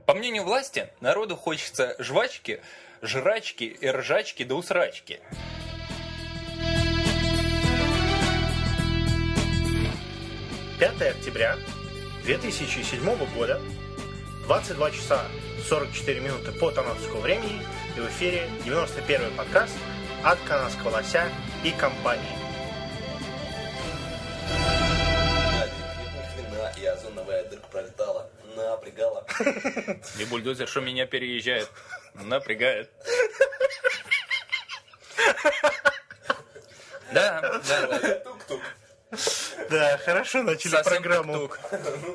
По мнению власти, народу хочется жвачки, жрачки и ржачки да усрачки. Октября 2007 года, 22 часа 44 минуты по тамовскому времени, и в эфире 91-й подкаст от канадского лося и компании. И озоновая дырка пролетала, напрягала. И бульдозер, что меня переезжает, напрягает. Да. Тук-тук. Да, хорошо начали Совсем программу. тук-тук.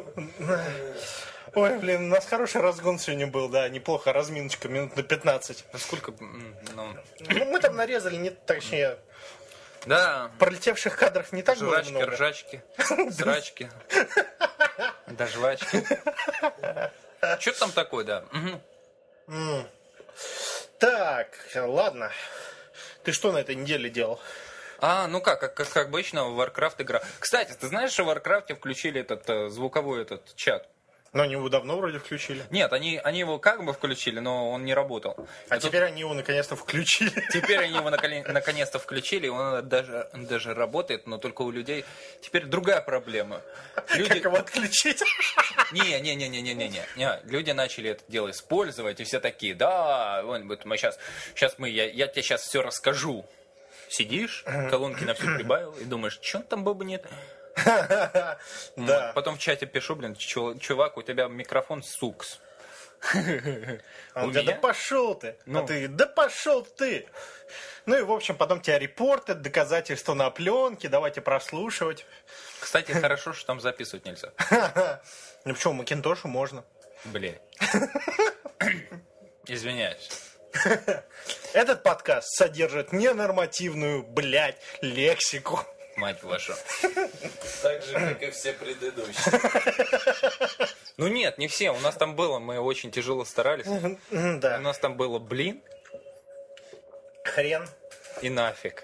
Ой, блин, у нас хороший разгон сегодня был, да, неплохо, разминочка, минут на 15. Сколько, Ну, мы там нарезали, точнее, Да. пролетевших кадров не так было Жрачки, много. ржачки, срачки, да жвачки. Что там такое, да? Так, ладно. Ты что на этой неделе делал? Ну как обычно, Warcraft игра. Кстати, ты знаешь, что в Warcraft включили этот звуковой чат? Ну, они его давно вроде включили. Нет, они его как бы включили, но он не работал. А теперь они его наконец-то включили. Теперь они его наконец-то включили, он даже работает, но только у людей теперь другая проблема. Как его отключить? Не. Люди начали это дело использовать, и все такие, да, вот мы я тебе сейчас все расскажу. Сидишь, колонки на все прибавил, и думаешь, что там бабнет? Да. Потом в чате пишу, блин, чувак, у тебя микрофон сукс. Он говорит, да пошел ты. А ты, да пошел ты. Ну и, в общем, потом тебя репортят, доказательства на пленке, давайте прослушивать. Кстати, хорошо, что там записывать нельзя. Ну почему, Макинтошу можно. Блин. Извиняюсь. Этот подкаст содержит ненормативную, лексику. Мать вашу. Так же, как и все предыдущие. Ну нет, не все. У нас там было, мы очень тяжело старались. У Да. нас там было блин Хрен. и нафиг.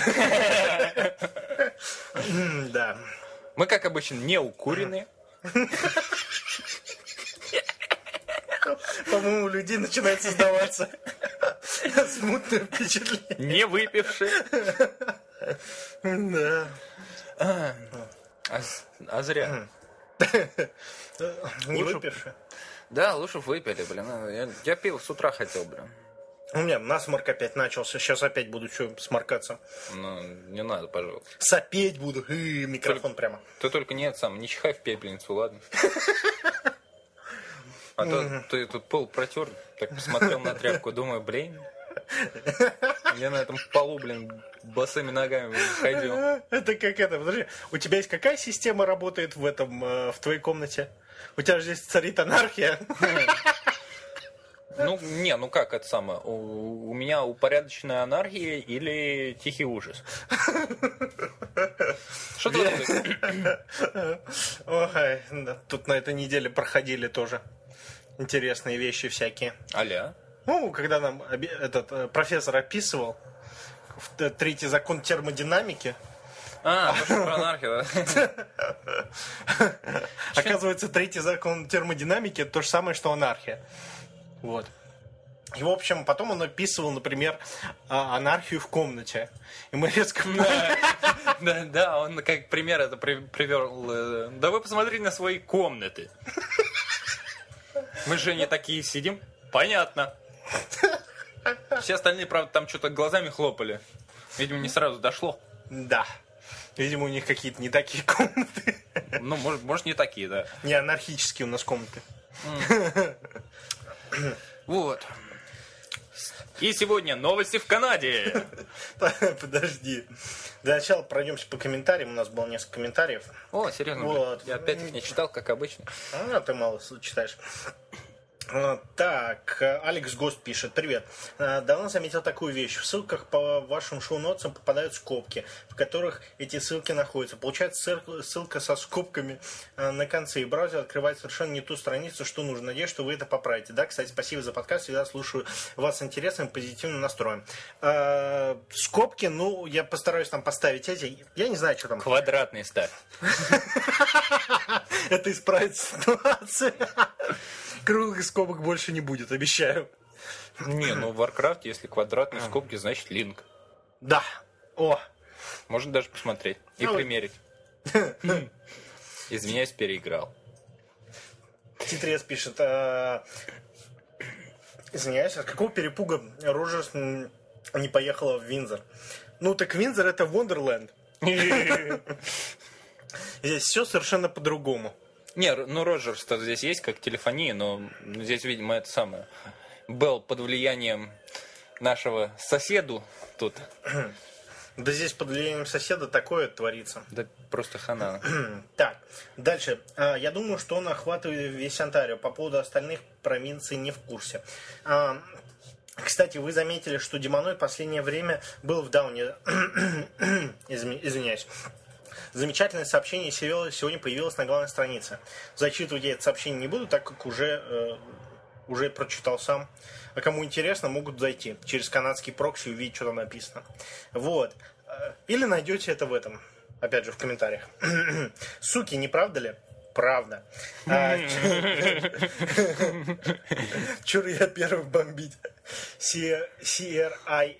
Да. Мы, как обычно, не укуренные. По-моему, у людей начинает создаваться смутное впечатление. Не выпившие. Да. А зря. Не выпивши. Да, лучше выпили, блин. Я пил с утра хотел, блин. У меня насморк опять начался. Сейчас опять буду сморкаться. Ну, не надо, пожалуйста. Сопеть буду. Микрофон прямо. Ты только не чихай в пепельницу, ладно? А то ты тут пол протер, так посмотрел на тряпку, думаю, блин. Я на этом полу, блин, босыми ногами ходил. Это как это, подожди, у тебя есть какая система работает в твоей комнате? У тебя же здесь царит анархия. Ну как это самое? У меня упорядоченная анархия или тихий ужас? Что ты Ой, тут на этой неделе проходили тоже интересные вещи всякие. Аля? Ну, когда нам этот профессор описывал третий закон термодинамики. То, что про анархию, да? Оказывается, третий закон термодинамики это то же самое, что анархия. Вот. И, в общем, потом он описывал, например, анархию в комнате. И мы резко... Да, он как пример это привел. Да вы посмотрите на свои комнаты. Мы же не такие сидим. Понятно. Все остальные, правда, там что-то глазами хлопали. Видимо, не сразу дошло. Да. Видимо, у них какие-то не такие комнаты. Ну, может, не такие, да. Не анархические у нас комнаты. Вот. И сегодня новости в Канаде. Подожди. Для начала пройдемся по комментариям. У нас было несколько комментариев. О, серьезно? Вот. Я опять их не читал, как обычно. Ты мало читаешь. Так, Алекс Гост пишет. Привет. Давно заметил такую вещь. В ссылках по вашим шоу-нотсам попадают скобки, в которых эти ссылки находятся. Получается ссылка со скобками на конце. И браузер открывает совершенно не ту страницу, что нужно. Надеюсь, что вы это поправите. Да, кстати, спасибо за подкаст. Всегда слушаю вас с интересным, позитивным настроем. Скобки, я постараюсь там поставить эти. Я не знаю, что там. Квадратный ставь. Это исправит ситуацию. Круглых скобок больше не будет, обещаю. Не, ну в Warcraft, если квадратные скобки, значит линк. Да. О. Можно даже посмотреть и Ну, примерить. Извиняюсь, переиграл. Титрес пишет. Извиняюсь, от какого перепуга Роджерс не поехала в Виндзор? Ну так Виндзор это Вондерленд. Здесь все совершенно по-другому. Не, ну Роджерс-то здесь есть как телефония, но здесь, видимо, это самое. Белл под влиянием нашего соседу тут. Да здесь под влиянием соседа такое творится. Да просто хана. Так, дальше. Я думаю, что он охватывает весь Онтарио. По поводу остальных провинций не в курсе. Кстати, вы заметили, что Демоноид в последнее время был в дауне. Извиняюсь. Замечательное сообщение сегодня появилось на главной странице. Зачитывать я это сообщение не буду, так как уже прочитал сам. А кому интересно, могут зайти через канадский прокси и увидеть, что там написано. Вот. Или найдете это в этом. Опять же, в комментариях. Суки, не правда ли? Правда. Чур я первый бомбить. CRIA.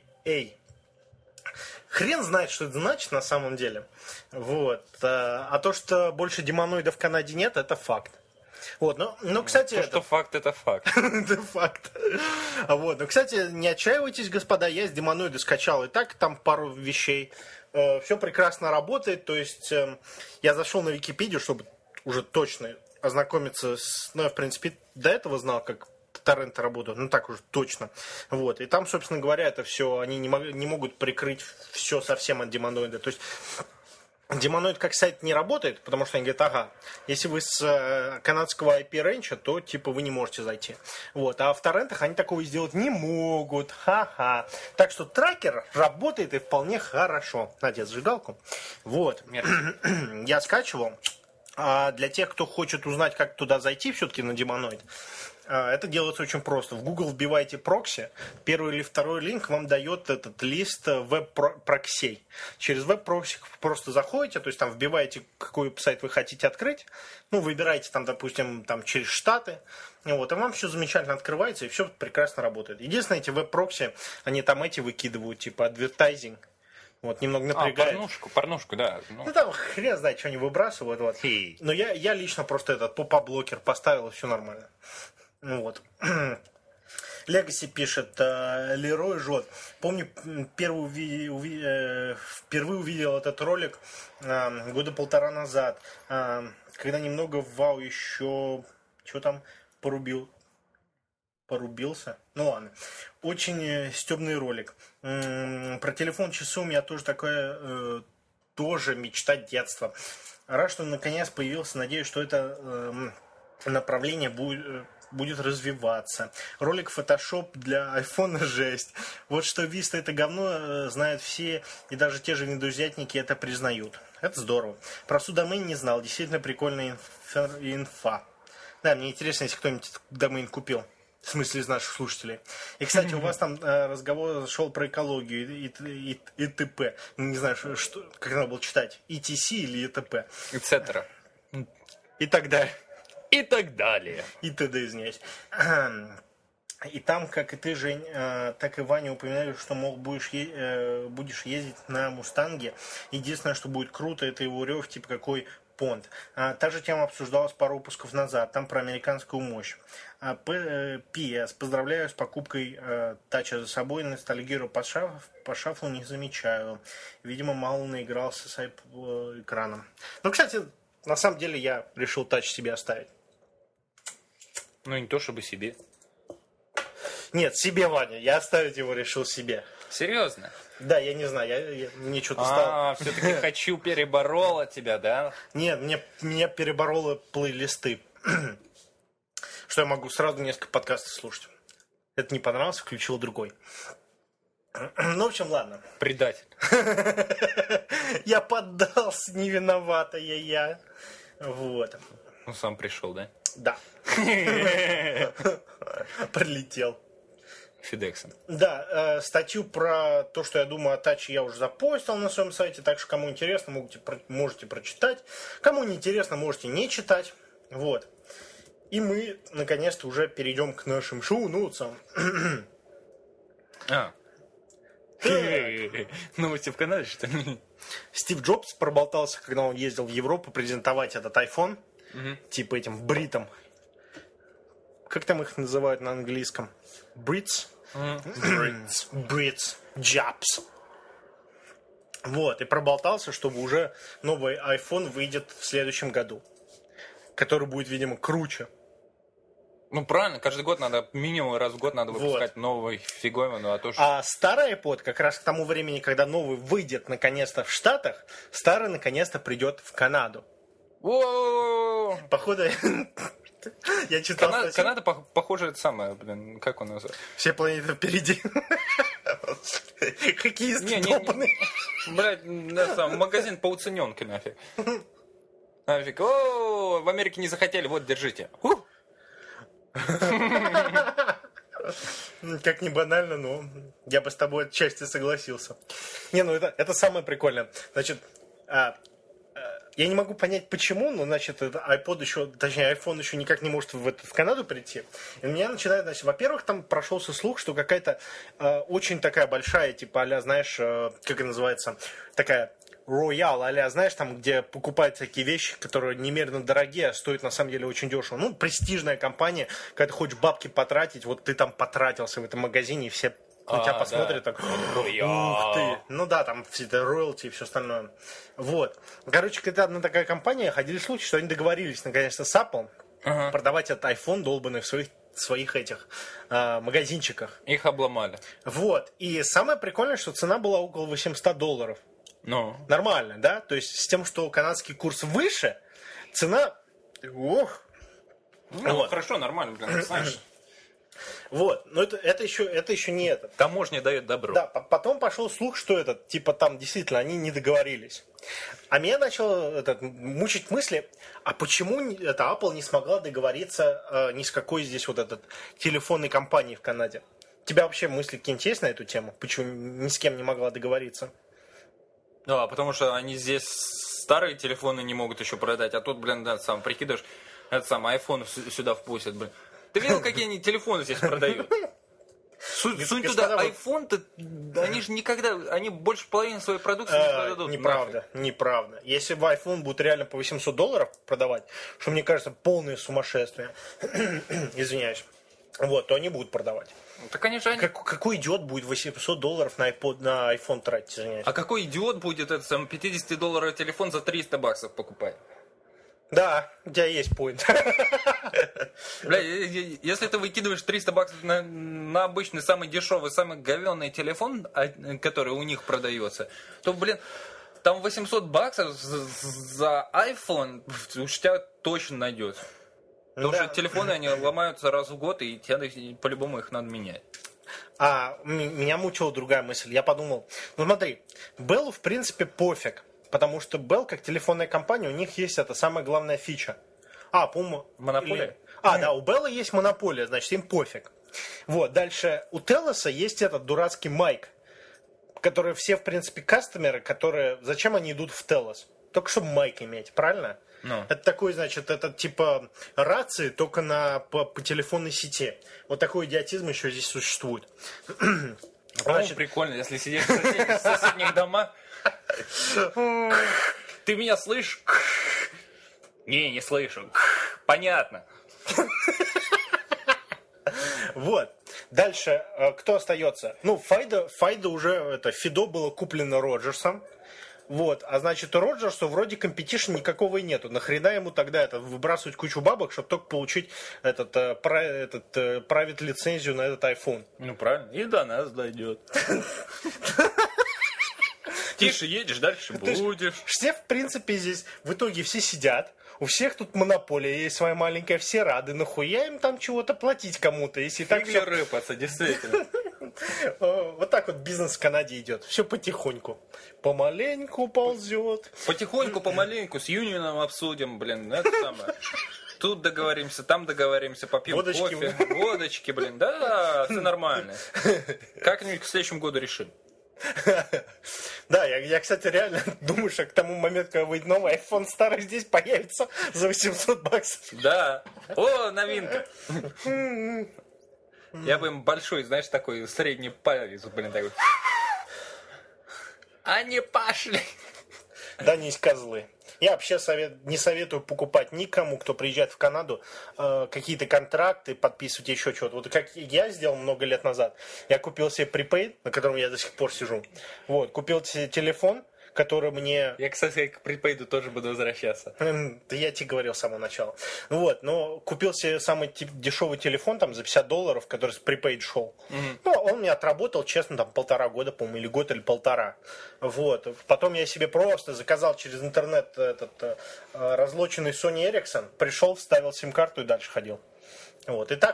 Хрен знает, что это значит на самом деле. Вот. А то, что больше демоноидов в Канаде нет, это факт. Вот, но кстати... То, что факт, это факт. Это факт. Вот, но, кстати, не отчаивайтесь, господа, я с демоноида скачал и так, там пару вещей. Все прекрасно работает, то есть я зашел на Википедию, чтобы уже точно ознакомиться с... Ну, я, в принципе, до этого знал, как торренты работают, ну так уже точно. Вот, и там, собственно говоря, это все, они не могут прикрыть все совсем от демоноида. То есть демоноид как сайт не работает, потому что они говорят, ага, если вы с канадского IP-рейнча, то типа вы не можете зайти. Вот, а в торрентах они такого сделать не могут. Ха-ха. Так что трекер работает и вполне хорошо. Надя, зажигалку. Вот. Я скачивал. А для тех, кто хочет узнать, как туда зайти все-таки на демоноид, это делается очень просто. В Google вбиваете прокси, первый или второй линк вам дает этот лист веб-проксей. Через веб-прокси просто заходите, то есть там вбиваете, какой сайт вы хотите открыть, ну, выбираете там, допустим, там через штаты, вот, и вам все замечательно открывается, и все прекрасно работает. Единственное, эти веб-прокси, они там эти выкидывают, типа адвертайзинг. Вот, немного напрягает. Порнушку, да. Ну, там хрен знает, что они выбрасывают. Вот. Но я лично просто этот поп-блокер поставил, и все нормально. Ну вот. Легаси пишет, Лерой жжет. Помню, впервые увидел этот ролик года полтора назад, когда немного вау еще, что там, порубился. Ну ладно. Очень стебный ролик. Про телефон-часы у меня тоже такое, тоже мечта детства. Рад, что наконец появился. Надеюсь, что это направление будет развиваться. Ролик Photoshop для iPhone жесть. Вот что Vista это говно знают все, и даже те же виндузятники это признают. Это здорово. Про судомен не знал. Действительно прикольная инфа. Да, мне интересно, если кто-нибудь домен купил. В смысле, из наших слушателей. И, кстати, у вас там разговор шел про экологию и т.п. Не знаю, что, как надо было читать. ETC или т.п. Etc. И так далее. И так далее. И т.д., извиняюсь. И там, как и ты, Жень, так и Ваня упоминали, что, мол, будешь ездить на Мустанге. Единственное, что будет круто, это его рев, типа какой понт. Та же тема обсуждалась пару выпусков назад. Там про американскую мощь. П.С. Поздравляю с покупкой тача за собой. Ностальгирую по шафлу не замечаю. Видимо, мало наигрался с экраном. Ну, кстати, на самом деле я решил тач себе оставить. Ну, не то чтобы себе. Нет, себе, Ваня. Я оставить его решил себе. Серьезно? Да, я не знаю, мне что-то стало... все-таки хочу переборол от тебя, да? Нет, меня перебороло плейлисты. Что я могу сразу несколько подкастов слушать. Это не понравилось, включил другой. Ну, в общем, ладно. Предатель. Я поддался, не виноватая я. Вот. Ну, сам пришел, да? Да. Прилетел. Фидексом. Да, статью про то, что я думаю о таче, я уже запостил на своем сайте, так что кому интересно, можете прочитать. Кому не интересно, можете не читать. Вот. И мы, наконец-то, уже перейдем к нашим шоу-ноутсам. Новости в Канаде, что ли? Стив Джобс проболтался, когда он ездил в Европу презентовать этот iPhone. Типа этим бритом. Как там их называют на английском? Бритс? Бритс. Джобс. Вот, и проболтался, чтобы уже новый iPhone выйдет в следующем году. Который будет, видимо, круче. Ну, правильно, каждый год надо, минимум раз в год надо выпускать новый фиговину, а то что... А старый iPod, как раз к тому времени, когда новый выйдет наконец-то в Штатах, старый наконец-то придет в Канаду. Походу, я читал статью. Канада, похоже, это самое, блин, как он называется? Все планеты впереди. Хоккеисты долбаные. Блядь, магазин по уцененке нафиг. Нафиг. В Америке не захотели, вот, держите. Как ни банально, но я бы с тобой отчасти согласился. Не, ну это самое прикольное. Значит, я не могу понять почему, но, значит, iPod еще, точнее, iPhone еще никак не может в Канаду прийти. И у меня начинает, значит, во-первых, там прошелся слух, что какая-то очень такая большая, типа, а-ля, знаешь, как это называется, такая Royal, а-ля, знаешь, там, где покупают такие вещи, которые немерено дорогие, а стоят на самом деле очень дешево. Ну, престижная компания, когда ты хочешь бабки потратить, вот ты там потратился в этом магазине, и все на тебя посмотрят, так, ух ты. Ну да, там все это роялти и все остальное. Вот. Короче, когда одна такая компания, ходили слухи, что они договорились наконец-то с Apple продавать этот iPhone долбанный в своих этих магазинчиках. Их обломали. Вот. И самое прикольное, что цена была около $800. Ну. Нормально, да? То есть с тем, что канадский курс выше, цена... Ох. Ну, вот. Хорошо, нормально, блин, знаешь. Вот, но это еще не это. Таможня дает добро. Да, потом пошел слух, что это, типа там действительно они не договорились. А меня начало мучить мысли, а почему это Apple не смогла договориться ни с какой здесь вот этот телефонной компанией в Канаде? У тебя вообще мысли какие-нибудь есть на эту тему? Почему ни с кем не могла договориться? Да, потому что они здесь старые телефоны не могут еще продать, а тут, блин, да, сам прикидываешь, этот самый iPhone сюда впустят, блин. Ты видел, какие они телефоны здесь продают? Сунь туда iPhone, они же никогда, они больше половины своей продукции не продадут. Неправда. Если бы iPhone будет реально по $800 продавать, что мне кажется полное сумасшествие, извиняюсь, вот, то они будут продавать. Так, конечно, они... Какой идиот будет $800 на iPhone тратить, извиняюсь? А какой идиот будет этот сам $50 телефон за $300 покупать? Да, у тебя есть поинт. Бля, если ты выкидываешь $300 на обычный, самый дешевый, самый говенный телефон, который у них продается, то, блин, там $800 за iPhone уж тебя точно найдется. Потому что телефоны, они ломаются раз в год, и тебе по-любому их надо менять. А меня мучила другая мысль. Я подумал, ну смотри, Беллу в принципе пофиг. Потому что Bell, как телефонная компания, у них есть эта самая главная фича. По-моему... Монополия? Да, у Bell есть монополия, значит, им пофиг. Вот, дальше у Телоса есть этот дурацкий майк, который все, в принципе, кастомеры, которые... Зачем они идут в Телос? Только чтобы майк иметь, правильно? No. Это такой, значит, это типа рации, только по телефонной сети. Вот такой идиотизм еще здесь существует. Значит, прикольно, если сидишь в соседних домах. Ты меня слышишь? Не слышу. Понятно. Вот. Дальше, кто остается? Ну, Файда уже, Фидо было куплено Роджерсом. Вот, а значит, у Роджерса вроде компетишн никакого и нету. Нахрена ему тогда выбрасывать кучу бабок, чтобы только получить private лицензию на этот iPhone? Ну, правильно. И до нас дойдет. Тише едешь, дальше будешь. Все, в принципе, здесь в итоге все сидят. У всех тут монополия есть своя маленькая, все рады. Нахуя им там чего-то платить кому-то, если так все... рыпаться, действительно. Вот так вот бизнес в Канаде идет. Все потихоньку. Помаленьку ползет. Потихоньку, помаленьку. С Юнионом обсудим, блин. Это самое. Тут договоримся, там договоримся, попьем кофе. Водочки, блин. Да, все нормально. Как-нибудь к следующему году решим. Да, я, кстати, реально думаю, что к тому моменту, когда выйдет новый iPhone, старый здесь появится за $800. Да. О, новинка. Я бы им большой, знаешь, такой средний палец, блин, такой. Они пошли. Да, не из козлы. Я вообще не советую покупать никому, кто приезжает в Канаду, какие-то контракты, подписывать еще что-то. Вот как я сделал много лет назад. Я купил себе prepaid, на котором я до сих пор сижу. Вот, купил себе телефон, который мне... Я, кстати, к припейду тоже буду возвращаться. Да я тебе говорил с самого начала. Вот, но купил себе самый дешевый телефон там за $50, который с prepaid шел. Ну, он мне отработал, честно, там 1,5 года, по-моему, или год, или 1,5. Вот. Потом я себе просто заказал через интернет этот разлоченный Sony Ericsson, пришел, вставил сим-карту и дальше ходил. Вот. И так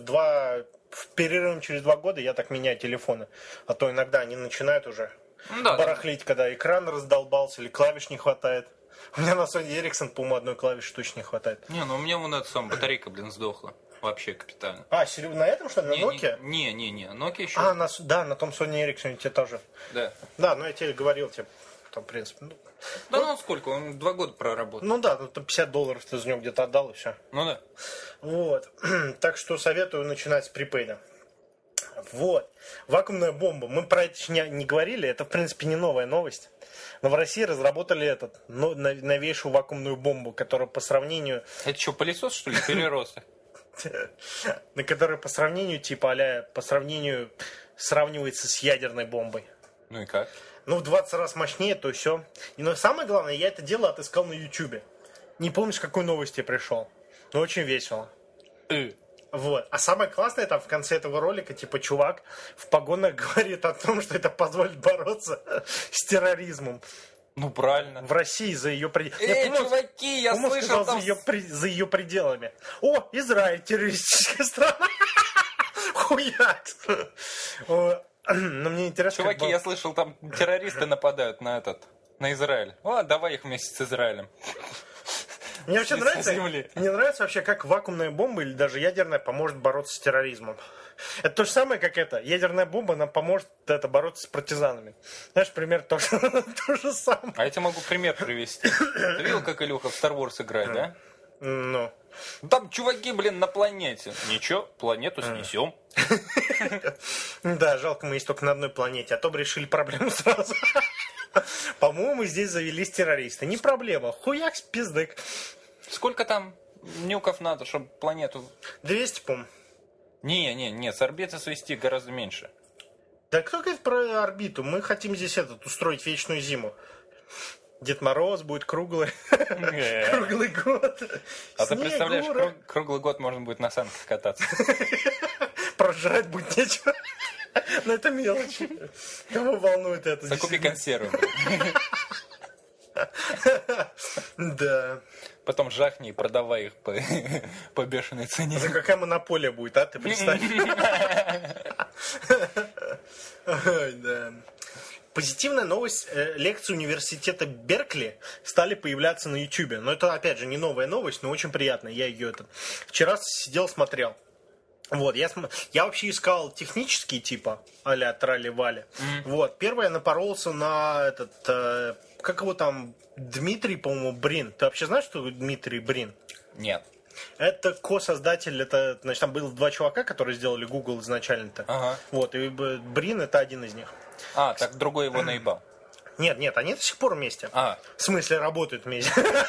в перерыве через 2 года я так меняю телефоны. А то иногда они начинают уже... Да, барахлить, когда экран раздолбался или клавиш не хватает. У меня на Sony Ericsson, по-моему, одной клавиши точно не хватает. Не, ну у меня вон эта самая батарейка, блин, сдохла. Вообще капитально. А, на этом, что ли, на Nokia? Не, Nokia еще. На том Sony Ericsson тебе тоже. Да. Да, ну я тебе говорил, там, в принципе. Да ну сколько, он 2 года проработал. Ну да, там $50 ты за него где-то отдал и все. Ну да. Вот. Так что советую начинать с припейда. Вот. Вакуумная бомба. Мы про это еще не говорили. Это, в принципе, не новая новость. Но в России разработали новейшую вакуумную бомбу, которая по сравнению... Это что, пылесос, что ли, перерос? На которой по сравнению, сравнивается с ядерной бомбой. Ну и как? Ну, в 20 раз мощнее, то все. Но самое главное, я это дело отыскал на Ютубе. Не помню, с какой новости я пришел. Но очень весело. Вот. А самое классное, там в конце этого ролика, чувак в погонах говорит о том, что это позволит бороться с терроризмом. Ну, правильно. В России за ее пределами. Чуваки, я слышал там... за ее пределами. О, Израиль, террористическая страна. Хуят. Но мне интересно... Чуваки, я слышал, там террористы нападают на Израиль. О, давай их вместе с Израилем. Мне вообще нравится вообще, как вакуумная бомба или даже ядерная поможет бороться с терроризмом. Это то же самое, как ядерная бомба нам поможет бороться с партизанами. Знаешь, пример то же самое. А я тебе могу пример привести. Ты видел, как Илюха в Star Wars играет, да? Ну. Там чуваки, блин, на планете. Ничего, планету снесем. Да, жалко, мы есть только на одной планете, а то бы решили проблему сразу. По-моему, здесь завелись террористы. Не проблема. Хуяк, пиздык. Сколько там нюков надо, чтобы планету... 200, по-моему. Не, с орбиты свести гораздо меньше. Да кто говорит про орбиту? Мы хотим здесь устроить вечную зиму. Дед Мороз будет круглый. Круглый год. А ты представляешь, круглый год можно будет на санках кататься. Прожрать будет нечего. Но это мелочь. Кого волнует это? Закупи консервы. Да. Потом жахни и продавай их по бешеной цене. За какая монополия будет, а? Ты представь. Ой, да. Позитивная новость. Лекции университета Беркли стали появляться на Ютубе. Но это, опять же, не новая новость, но очень приятная. Я ее вчера сидел, смотрел. Вот, я вообще искал технические а-ля трали-вали. Вот, первое я напоролся на как его там, Дмитрий, по-моему, Брин. Ты вообще знаешь, что Дмитрий Брин? Нет. Это ко-создатель, значит, там было 2 чувака, которые сделали Google изначально-то. Ага. Вот, и Брин это один из них. А, так другой его наебал. Нет, они до сих пор вместе. В смысле, работают вместе.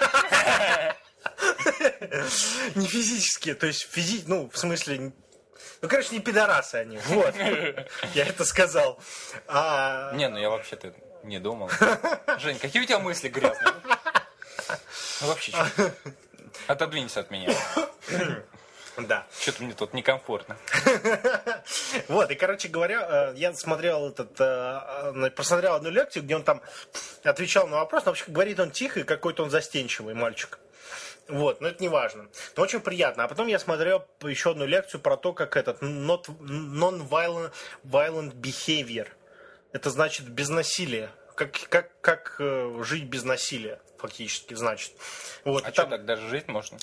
Не физически, то есть в смысле... Ну, короче, не пидорасы они. Вот. Я это сказал. Не, я вообще-то не думал. Жень, какие у тебя мысли грязные? Ну, вообще, что? Отодвинься от меня. Да. Что-то мне тут некомфортно. Вот, и, короче говоря, я просмотрел одну лекцию, где он там отвечал на вопрос, но вообще говорит он тихо, и какой-то он застенчивый мальчик. Вот, но это не важно. Но очень приятно. А потом я смотрел еще одну лекцию про то, как non-violent behavior. Это значит без насилия. Как жить без насилия, фактически, значит. Вот, а что, так даже жить можно?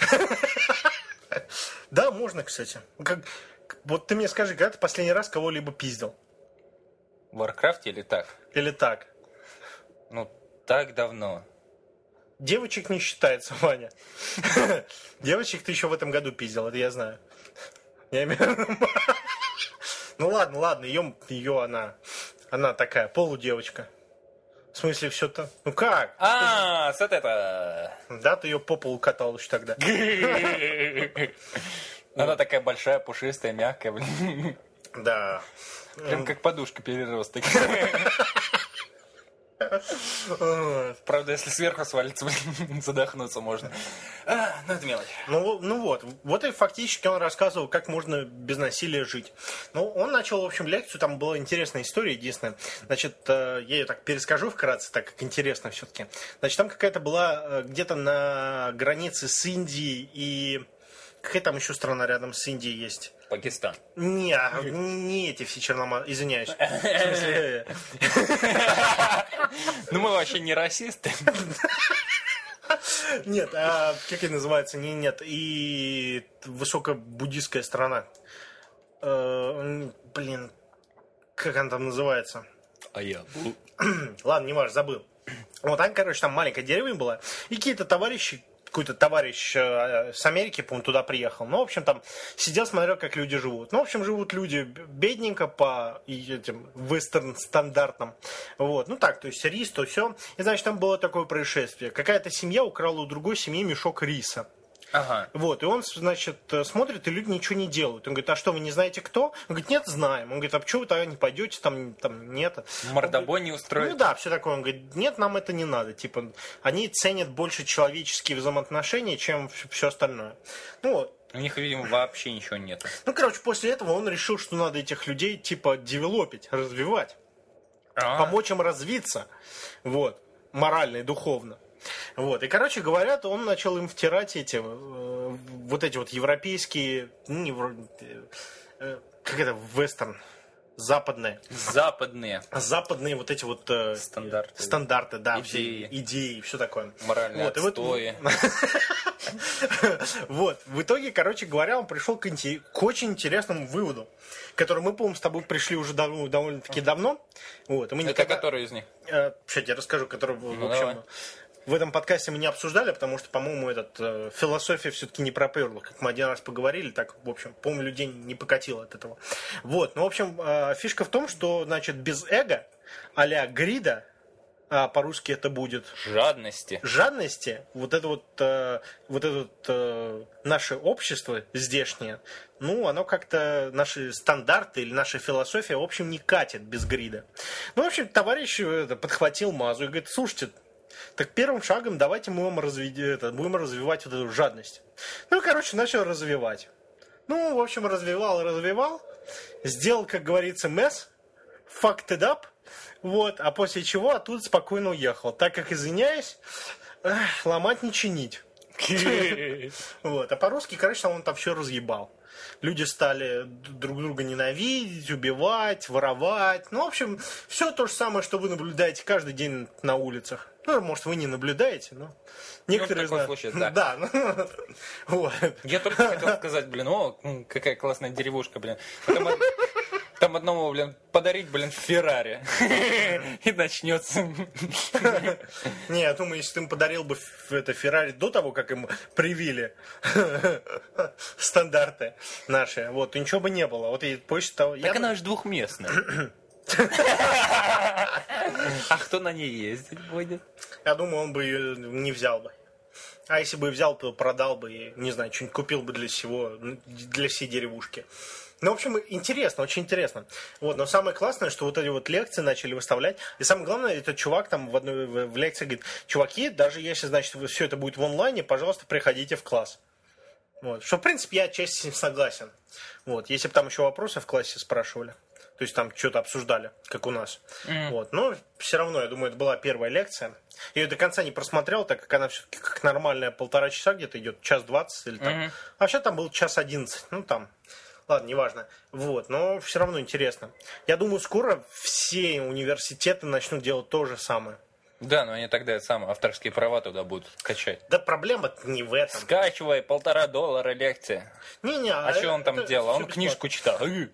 Да, можно, кстати. Вот ты мне скажи, когда ты последний раз кого-либо пиздил? В Warcraft или так? Или так? Ну, так давно. Девочек не считается, Ваня. Девочек ты еще в этом году пиздил, это я знаю. Я имею в виду... Ну ладно, ее она такая, полудевочка. В смысле, все-то... Ну как? А, вот это... Да, ты ее по полу катал еще тогда. Она такая большая, пушистая, мягкая, блин. Да. Прям как подушка переросток. Правда, если сверху свалится, блин, задохнуться можно. Ну, это мелочь. Ну вот и фактически он рассказывал, как можно без насилия жить. Ну, он начал, в общем, лекцию, там была интересная история, единственная. Значит, я ее так перескажу вкратце, так как интересно все-таки. Значит, там какая-то была где-то на границе с Индией и... Какая там еще страна рядом с Индией есть? Пакистан. Не эти все черномазые, извиняюсь. В смысле... Ну, мы вообще не расисты. Нет, а как это называется? Нет, и высокобуддистская страна. Блин, как она там называется? А я... Ладно, не важно, забыл. Вот, короче, там маленькая деревня была, и какие-то товарищи, какой-то товарищ с Америки, по-моему, туда приехал. Ну, в общем, там сидел, смотрел, как люди живут. Ну, в общем, живут люди бедненько по этим вестерн-стандартам. Вот. Ну, так, то есть рис, то все. И, значит, там было такое происшествие. Какая-то семья украла у другой семьи мешок риса. Ага. Вот, и он, значит, смотрит, и люди ничего не делают. Он говорит, а что, вы не знаете кто? Он говорит, нет, знаем. Он говорит, а почему вы тогда не пойдете, там нет. Мордобой не устроит. Ну да, все такое. Он говорит, нет, нам это не надо. Типа, они ценят больше человеческие взаимоотношения, чем все остальное. Ну вот. У них, видимо, вообще ничего нет. Ну, короче, после этого он решил, что надо этих людей, типа, девелопить, развивать. Помочь им развиться. Вот. Морально и духовно. Вот. И, короче говоря, он начал им втирать эти вот эти вот европейские, как это, вестерн, западные вот эти вот стандарты, да, идеи, все такое. Моральные отстои. Вот, в итоге, короче говоря, он пришел к очень интересному выводу, который мы, по-моему, с тобой пришли уже довольно-таки давно. Вот, и мы это который из них? Сейчас я расскажу, который, в общем... В этом подкасте мы не обсуждали, потому что, по-моему, философия все-таки не проперла. Как мы один раз поговорили, так, в общем, по-моему, людей не покатило от этого. Вот, ну, в общем, фишка в том, что, значит, без эго, а-ля грида, по-русски это будет... Жадности, вот это наше общество здешнее, ну, оно как-то, наши стандарты или наша философия, в общем, не катит без грида. Ну, в общем, товарищ подхватил мазу и говорит, слушайте, так первым шагом давайте мы будем развивать вот эту жадность. Ну, короче, начал развивать. Ну, в общем, развивал. Сделал, как говорится, mess, fucked it up. Вот, а после чего оттуда спокойно уехал. Так как, извиняюсь, ломать не чинить. Вот, а по-русски, короче, он там все разъебал. Люди стали друг друга ненавидеть, убивать, воровать. Ну, в общем, все то же самое, что вы наблюдаете каждый день на улицах. Ну, может, вы не наблюдаете, но некоторые знают. Случае, да. Да, вот. Я только хотел сказать, какая классная деревушка, блин. Там одному, блин, подарить, блин, Феррари. И начнется. Не, я думаю, если ты им подарил бы это Феррари до того, как им привили стандарты наши, вот, то ничего бы не было. Вот и после того... Так она же двухместная. А кто на ней ездить будет? Я думаю, он бы ее не взял бы. А если бы взял, то продал бы и, не знаю, что-нибудь купил бы для всей деревушки. Ну, в общем, интересно, очень интересно. Вот, но самое классное, что вот эти вот лекции начали выставлять. И самое главное, этот чувак там в лекции говорит, чуваки, даже если, значит, все это будет в онлайне, пожалуйста, приходите в класс. Вот. Что, в принципе, я отчасти с ним согласен. Вот. Если бы там еще вопросы в классе спрашивали, то есть там что-то обсуждали, как у нас. Вот. Но все равно, я думаю, это была первая лекция. Я ее до конца не просмотрел, так как она все-таки как нормальная 1,5 часа где-то идет, 1:20 или там. А вообще там был 1:11. Ну, там... Ладно, неважно. Вот, но все равно интересно. Я думаю, скоро все университеты начнут делать то же самое. Да, но они тогда авторские права туда будут качать. Да проблема не в этом. Скачивай, $1,5 лекция. Не-не. А что он там делал? Он книжку читал.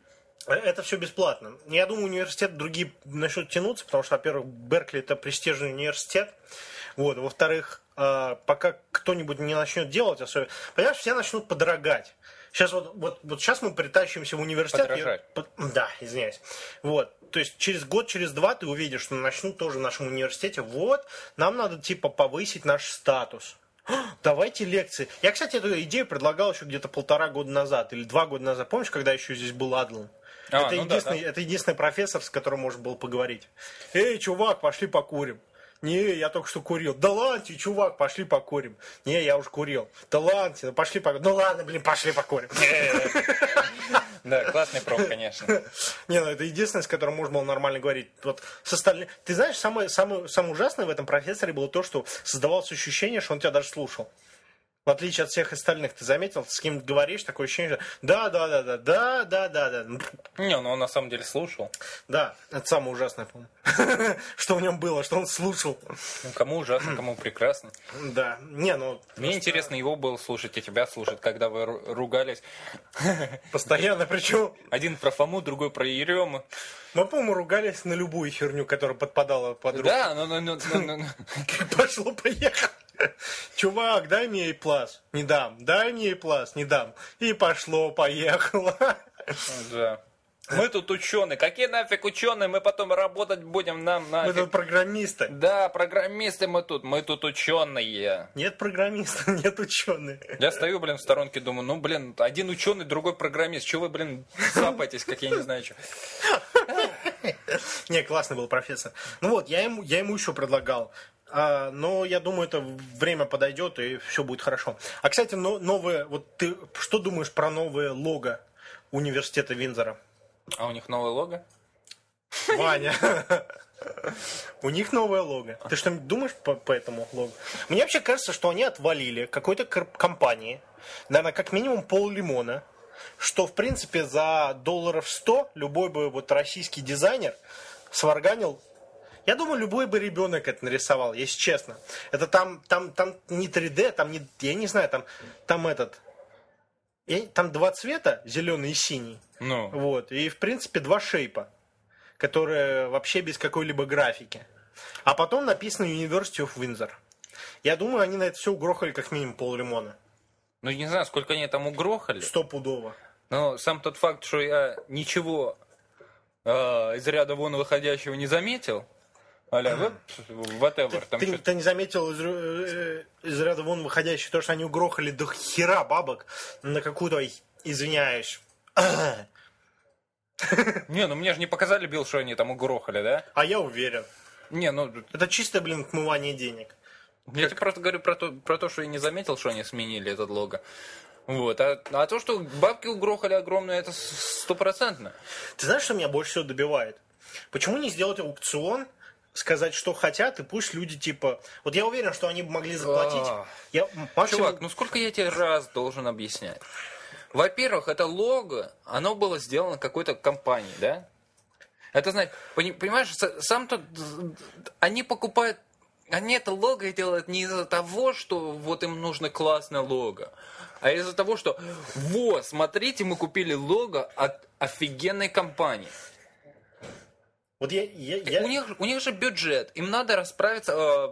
Это все бесплатно. Я думаю, университеты другие начнут тянуться, потому что, во-первых, Беркли это престижный университет. Вот. Во-вторых, пока кто-нибудь не начнет делать, особенно, понимаешь, все начнут подорогать. Сейчас вот сейчас мы притащимся в университет. Да, извиняюсь. Вот. То есть через год, через два ты увидишь, что начнут тоже в нашем университете. Вот, нам надо типа повысить наш статус. Давайте лекции. Я, кстати, эту идею предлагал еще где-то 1,5 года назад или 2 года назад. Помнишь, когда еще здесь был Адлан? Это единственный профессор, с которым можно было поговорить. Эй, чувак, пошли покурим. Не, я только что курил. Да ладно, чувак, пошли покурим. Не, я уже курил. Да ладно, пошли покурим. Ну ладно, блин, пошли покурим. Да, классный проф, конечно. Не, ну это единственное, с которым можно было нормально говорить. Вот с остальными... Ты знаешь, самое ужасное в этом профессоре было то, что создавалось ощущение, что он тебя даже слушал. В отличие от всех остальных, ты заметил, с кем говоришь, такое ощущение, что да. Не, ну он на самом деле слушал. Да, это самое ужасное, по-моему. Что в нем было, что он слушал. Ну, кому ужасно, кому прекрасно. Да, не, ну... Мне интересно его было слушать и тебя слушать, когда вы ругались. Постоянно, причем... Один про Фому, другой про Ерему. Мы, по-моему, ругались на любую херню, которая подпадала под руку. Да, Пошло-поехало. Чувак, дай мне A+. Не дам. Дай мне A+. Не дам. И пошло-поехало. Да. Мы тут ученые. Какие нафиг ученые? Мы потом работать будем, нам нафиг. Мы тут программисты. Да, программисты мы тут ученые. Нет программистов, нет ученых. Я стою, блин, в сторонке, думаю, ну, блин, один ученый, другой программист. Чего вы, блин, цапаетесь, как я не знаю, что. Не, классный был профессор. Ну вот, я ему еще предлагал. Но я думаю, это время подойдет, и все будет хорошо. А, кстати, новое, вот ты что думаешь про новое лого университета Виндзора? А у них новое лого? Ваня, у них новое лого. Ты что-нибудь думаешь по этому логу? Мне вообще кажется, что они отвалили какой-то компании, наверное, как минимум пол-лимона, что, в принципе, за $100 любой бы вот российский дизайнер сварганил. Я думаю, любой бы ребенок это нарисовал, если честно. Это там не 3D, там не, я не знаю, там 2 цвета, зеленый и синий. Ну. Вот. И, в принципе, 2 шейпа, которые вообще без какой-либо графики. А потом написано University of Windsor. Я думаю, они на это все угрохали как минимум пол-лимона. Ну, не знаю, сколько они там угрохали. 100-пудово. Но сам тот факт, что я ничего из ряда вон выходящего не заметил, whatever. Ты не заметил из ряда вон выходящего то, что они угрохали до хера бабок на какую-то, извиняюсь. Не, ну мне же не показали, Билл, что они там угрохали, да? А я уверен. Не, ну... Это чисто, блин, отмывание денег. Я тебе просто говорю про то, что я не заметил, что они сменили этот лого. Вот. А то, что бабки угрохали огромные, это 100%. Ты знаешь, что меня больше всего добивает? Почему не сделать аукцион, сказать, что хотят, и пусть люди типа... Вот я уверен, что они бы могли заплатить. Чувак, ну сколько я тебе раз должен объяснять? Во-первых, это лого, оно было сделано какой-то компанией, да? Это, значит, понимаешь, сам-то... Они покупают... Они это лого делают не из-за того, что вот им нужно классное лого, а из-за того, что вот, смотрите, мы купили лого от офигенной компании. Вот У них же бюджет, им надо расправиться...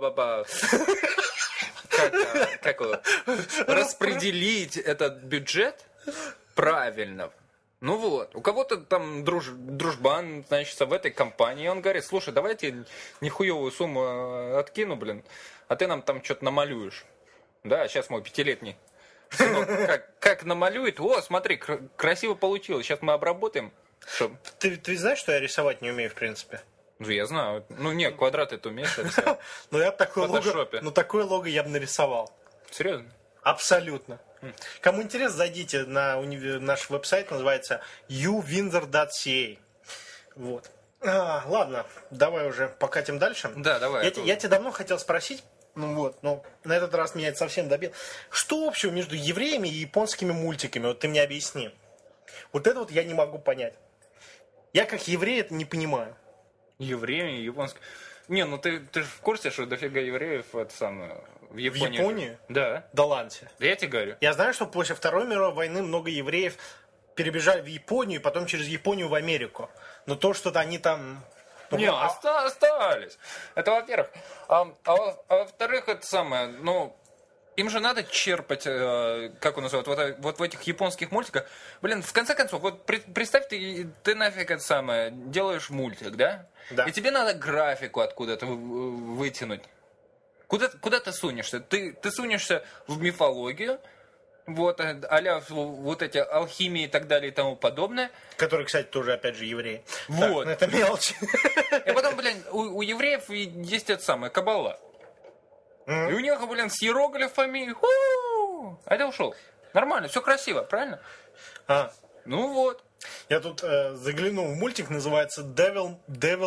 Распределить этот бюджет правильно. Ну вот, у кого-то там дружбан, значит, в этой компании, он говорит, слушай, давайте нихуевую сумму откину, блин, а ты нам там что-то намалюешь. Да, сейчас мой 5-летний сынок как намалюет, о, смотри, красиво получилось, сейчас мы обработаем. Ты знаешь, что я рисовать не умею, в принципе? Ну, я знаю. Ну, нет, квадраты ты умеешь рисовать. Ну, я такое лого я бы нарисовал. Серьезно? Абсолютно. Кому интересно, зайдите на наш веб-сайт, называется uwindsor.ca. Вот. Ладно, давай уже покатим дальше. Да, давай. Я тебя давно хотел спросить, но на этот раз меня это совсем добил. Что общего между евреями и японскими мультиками? Вот ты мне объясни. Вот это вот я не могу понять. Я как еврей это не понимаю. Евреи, японские... Не, ну ты же в курсе, что дофига евреев в Японии? В Японии? Да. Да ладно. Да я тебе говорю. Я знаю, что после Второй мировой войны много евреев перебежали в Японию, и потом через Японию в Америку. Но то, что они там... Не, остались. Это во-первых. А во-вторых, это самое, им же надо черпать, как он называет, вот в этих японских мультиках. Блин, в конце концов, вот представь, ты нафиг это самое, делаешь мультик, да? Да. И тебе надо графику откуда-то вытянуть. Куда ты сунешься? Ты сунешься в мифологию, вот, а-ля вот эти алхимии и так далее и тому подобное. Которые, кстати, тоже, опять же, евреи. Вот. Так, это мелочь. И потом, блин, у евреев есть это самое, каббала. И у них, блин, с иероглифами. А ты ушел. Нормально, все красиво, правильно? Ну вот. Я тут заглянул в мультик, называется Devil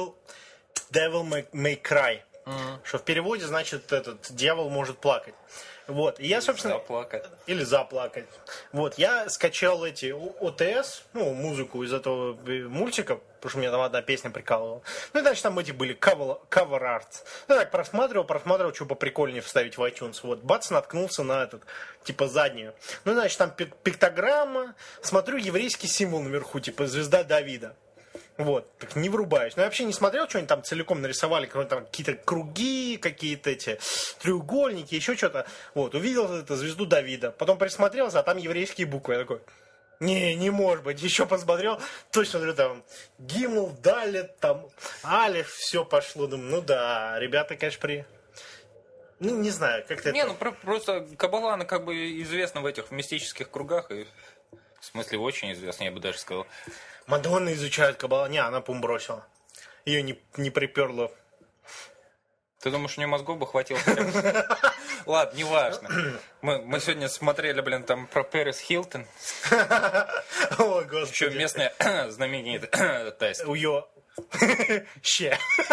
May Cry. Что в переводе значит этот дьявол может плакать. Вот. И я, собственно... Заплакать. Или заплакать. Вот. Я скачал эти ОТС, музыку из этого мультика, потому что меня там одна песня прикалывала. Ну и дальше там эти были cover art. Ну так, просматривал, что поприкольнее вставить в iTunes. Вот. Бац, наткнулся на этот, типа заднюю. Ну, значит, там пиктограмма. Смотрю, еврейский символ наверху, типа звезда Давида. Вот, так не врубаюсь. Но я вообще не смотрел, что они там целиком нарисовали, кроме там какие-то круги, какие-то эти треугольники, еще что-то. Вот, увидел эту звезду Давида. Потом присмотрелся, а там еврейские буквы. Я такой, не может быть. Еще посмотрел, точно смотрю, там Гимл, Далет, там Алиф, все пошло. Думаю, ну да, ребята, конечно, не знаю, как-то не, это... просто каббала, она как бы известна в этих мистических кругах, и в смысле очень известна, я бы даже сказал. Мадонна изучает каббалу. Не, она пум бросила. Ее не приперло. Ты думаешь, у нее мозгов бы хватило? Ладно, неважно. Мы сегодня смотрели, блин, там про Пэрис Хилтон. О, господи. Еще местная знаменитая тест. Уё. Ще.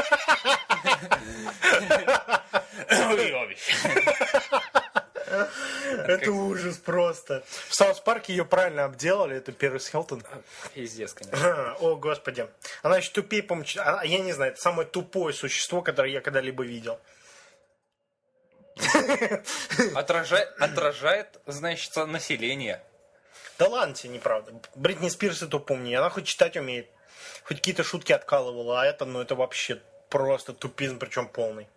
Это ужас просто. В Саус-парке ее правильно обделали, это Пэрис Хилтон. Пиздец, конечно. О, господи. Она еще тупее, по-моему, я не знаю, это самое тупое существо, которое я когда-либо видел. Отражает, значит, население. Да ладно тебе, неправда. Бритни Спирс это помню, она хоть читать умеет, хоть какие-то шутки откалывала, а это вообще просто тупизм, причем полный.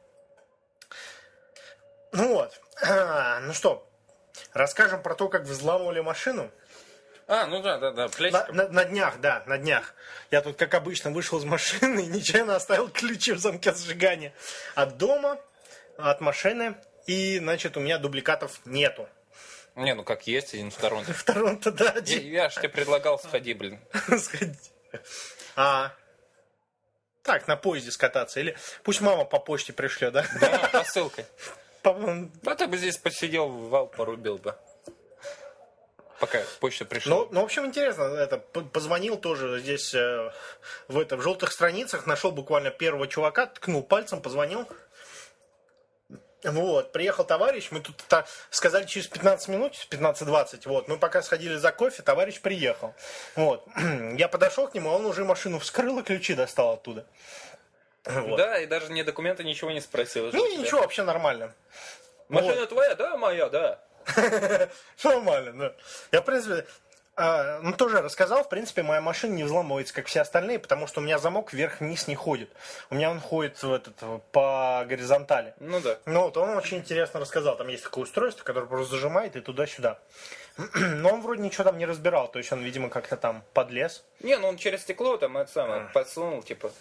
Ну вот. Ну что, расскажем про то, как взламывали машину. Ну да. На днях. Я тут, как обычно, вышел из машины и нечаянно оставил ключи в замке зажигания от дома, от машины, и, значит, у меня дубликатов нету. Не, как есть, один в Торонто. В Торонто, да. Я же тебе предлагал, сходи, блин. Сходи. Так, на поезде скататься. Или пусть мама по почте пришлет, да? Да, посылкой. Да ты бы здесь посидел, вал порубил бы. Пока почта пришла. Ну, в общем, интересно, позвонил тоже здесь в желтых страницах, нашел буквально первого чувака, ткнул пальцем, позвонил. Вот, приехал товарищ, мы тут сказали через 15 минут, 15-20, вот, мы пока сходили за кофе, товарищ приехал. Вот, я подошел к нему, он уже машину вскрыл и ключи достал оттуда. Вот. Да, и даже ни документы, ничего не спросил. Ничего, вообще нормально. Машина твоя? Да, моя, да. Нормально, да. Я, в принципе, тоже рассказал, в принципе, моя машина не взламывается, как все остальные, потому что у меня замок вверх-вниз не ходит. У меня он ходит по горизонтали. Ну да. Ну вот, он очень интересно рассказал. Там есть такое устройство, которое просто зажимает и туда-сюда. Но он вроде ничего там не разбирал, то есть он, видимо, как-то там подлез. Он через стекло там это самое подсунул, типа.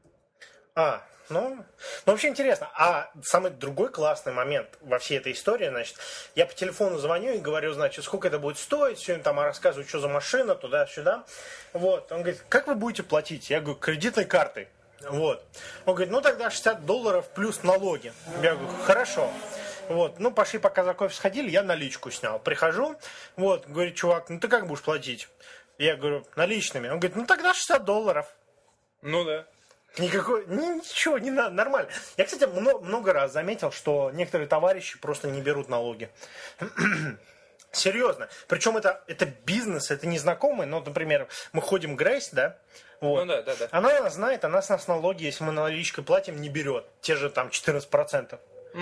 Ну, вообще интересно. А самый другой классный момент во всей этой истории, значит, я по телефону звоню и говорю, значит, сколько это будет стоить, все им там рассказываю, что за машина, туда-сюда. Вот, он говорит, как вы будете платить? Я говорю, кредитной картой. Вот. Он говорит, тогда $60 плюс налоги. Я говорю, хорошо. Вот, пошли, пока за кофе сходили, я наличку снял. Прихожу, вот, говорит, чувак, ты как будешь платить? Я говорю, наличными. Он говорит, тогда $60. Ну да. Ничего, не надо, нормально. Я, кстати, много раз заметил, что некоторые товарищи просто не берут налоги. Серьезно. Причем это бизнес, это не знакомые. Например, мы ходим Грейс, да? Вот. Да. Она знает, она с нас налоги, если мы наличкой платим, не берет. Те же там 14%.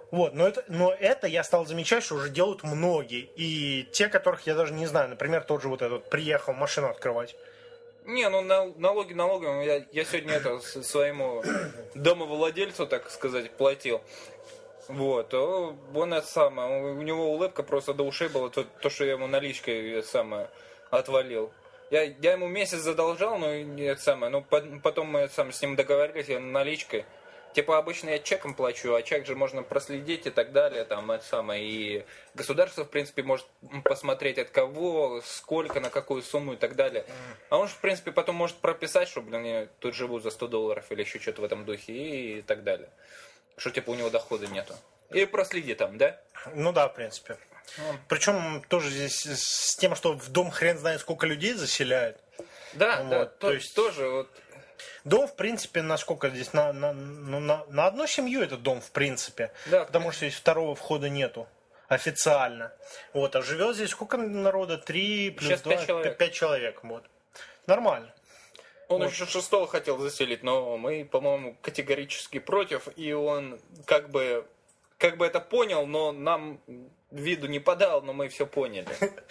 Вот, но это я стал замечать, что уже делают многие. И те, которых я даже не знаю. Например, тот же вот этот приехал машину открывать. Не, ну налоги. Я сегодня своему домовладельцу, так сказать, платил. Вот, он это самое, у него улыбка просто до ушей была, то что я ему наличкой самое отвалил. Я ему месяц задолжал, но это самое, но потом мы с ним договорились, я наличкой. Типа обычно я чеком плачу, а чек же можно проследить и так далее, там это самое. И государство, в принципе, может посмотреть от кого, сколько, на какую сумму и так далее. А он же, в принципе, потом может прописать, что, блин, я тут живу за $100 или еще что-то в этом духе и так далее. Что типа у него дохода нету. И проследи там, да? Ну да, в принципе. Причем тоже здесь с тем, что в дом хрен знает сколько людей заселяют. Да, вот, да, то есть тоже вот. Дом, в принципе, насколько здесь на одну семью это дом, в принципе. Да, потому что здесь второго входа нету. Официально. Вот, а живет здесь сколько народа? 3 плюс Сейчас 2, 5 человек. Вот. Нормально. Он еще 6-го хотел заселить, но мы, по-моему, категорически против, и он как бы это понял, но нам виду не подал, но мы все поняли.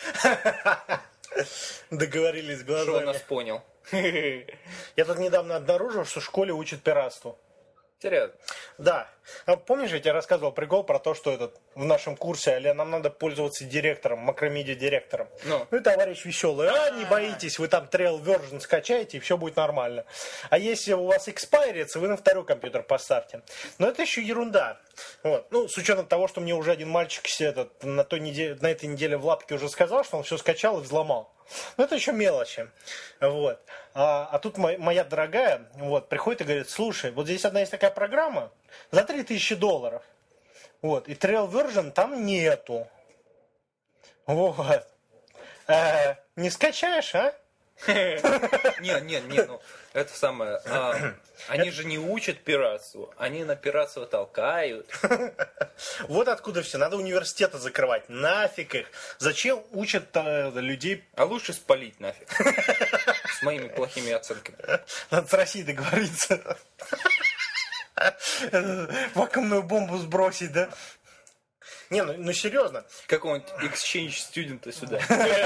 Договорились глазами. Что он нас понял. Я тут недавно обнаружил, что в школе учат пиратству. Серьезно? Да. А помнишь, я тебе рассказывал прикол про то, что в нашем курсе нам надо пользоваться директором, макромедиа-директором. Ну и товарищ веселый, не боитесь, вы там Trail Version скачаете, и все будет нормально. А если у вас экспайрится, вы на второй компьютер поставьте. Но это еще ерунда. Вот. Ну, с учетом того, что мне уже один мальчик на этой неделе в лапке уже сказал, что он все скачал и взломал. Но это еще мелочи. Вот. А тут моя дорогая приходит и говорит: слушай, вот здесь одна есть такая программа за $3000. Вот. И Trail Version там нету. Вот. Не скачаешь, а? Не, ну это самое. Они же не учат пиратству, они на пиратство толкают. Вот откуда все. Надо университеты закрывать. Нафиг их. Зачем учат людей? А лучше спалить нафиг. С моими плохими оценками. Надо с Россией договориться. Вакуумную бомбу сбросить, да? Не, ну серьезно. Какого-нибудь exchange студента сюда.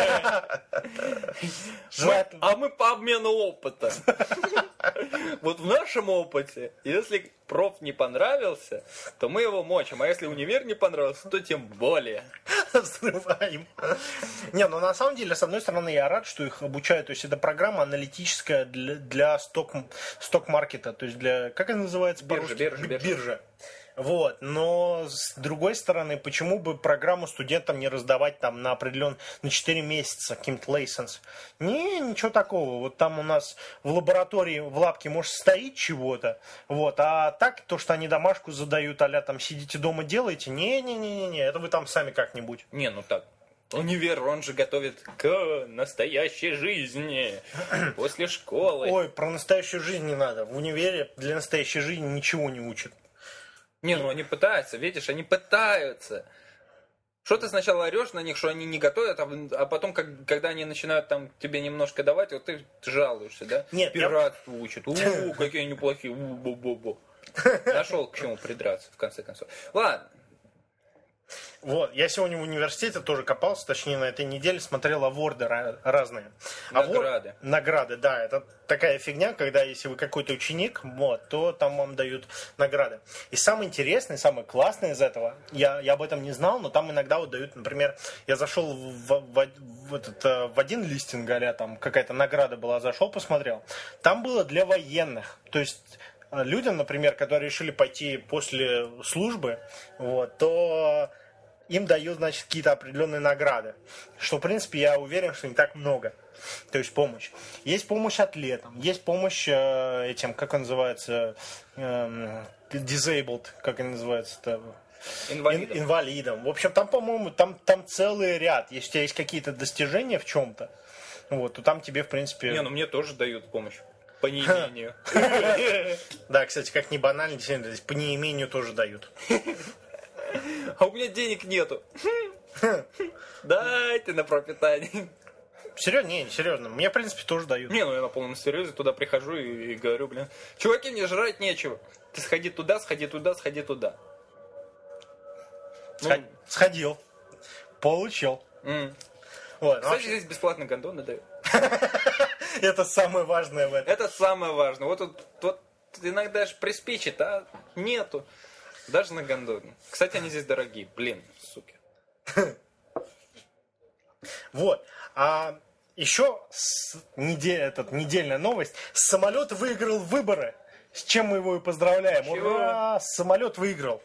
Желательно. А мы по обмену опыта. Вот в нашем опыте, если проф не понравился, то мы его мочим. А если универ не понравился, то тем более. Взрываем. Не, ну на самом деле, с одной стороны, я рад, что их обучают. То есть это программа аналитическая для сток-маркета. То есть для, как это называется? Биржа. Вот, но с другой стороны, почему бы программу студентам не раздавать там на 4 месяца каким-то лейсенс? Ничего такого. Вот там у нас в лаборатории, в лабке, может, стоит чего-то, вот, а так, то, что они домашку задают, а-ля там сидите дома делаете, не, это вы там сами как-нибудь. Не, ну так. Универ, он же готовит к настоящей жизни после школы. Ой, про настоящую жизнь не надо. В универе для настоящей жизни ничего не учат. Не, ну они пытаются, видишь, они пытаются. Что ты сначала орешь на них, что они не готовят, а потом, когда они начинают там тебе немножко давать, вот ты жалуешься, да? Нет, пиратство учат. Какие они плохие. Бу-бу-бу. Нашел к чему придраться, в конце концов. Ладно. Вот, я сегодня в университете тоже копался, точнее на этой неделе смотрел аворды разные. Награды. Награды, да, это такая фигня, когда если вы какой-то ученик, то там вам дают награды. И самое интересное, самое классное из этого, я об этом не знал, но там иногда дают, например, я зашел в один листинг, а там какая-то награда была, зашел, посмотрел. Там было для военных, то есть людям, например, которые решили пойти после службы, то им дают, значит, какие-то определенные награды. Что, в принципе, я уверен, что не так много. То есть помощь. Есть помощь атлетам, есть помощь этим, как он называется, disabled, как он называется-то? Инвалидам. В общем, там, по-моему, там целый ряд. Если у тебя есть какие-то достижения в чем-то, то там тебе, в принципе... Не, ну мне тоже дают помощь. По неимению. Да, кстати, как не банально, действительно, здесь по неимению тоже дают. А у меня денег нету. Дайте на пропитание. Серьезно? Не, серьезно. Мне, в принципе, тоже дают. Не, ну я на полном серьезе туда прихожу и говорю, чуваки, мне жрать нечего. Ты сходи туда, сходи туда, сходи туда. Сходил. Получил. Вот, Кстати, здесь бесплатно гондоны дают. это самое важное в этом. Это самое важное. Вот иногда же приспичит, а нету. Даже на гондоне. Кстати, они здесь дорогие. Блин, суки. Вот. А еще недельная новость. Самолет выиграл выборы. С чем мы его и поздравляем. Чего? Ура! Самолет выиграл.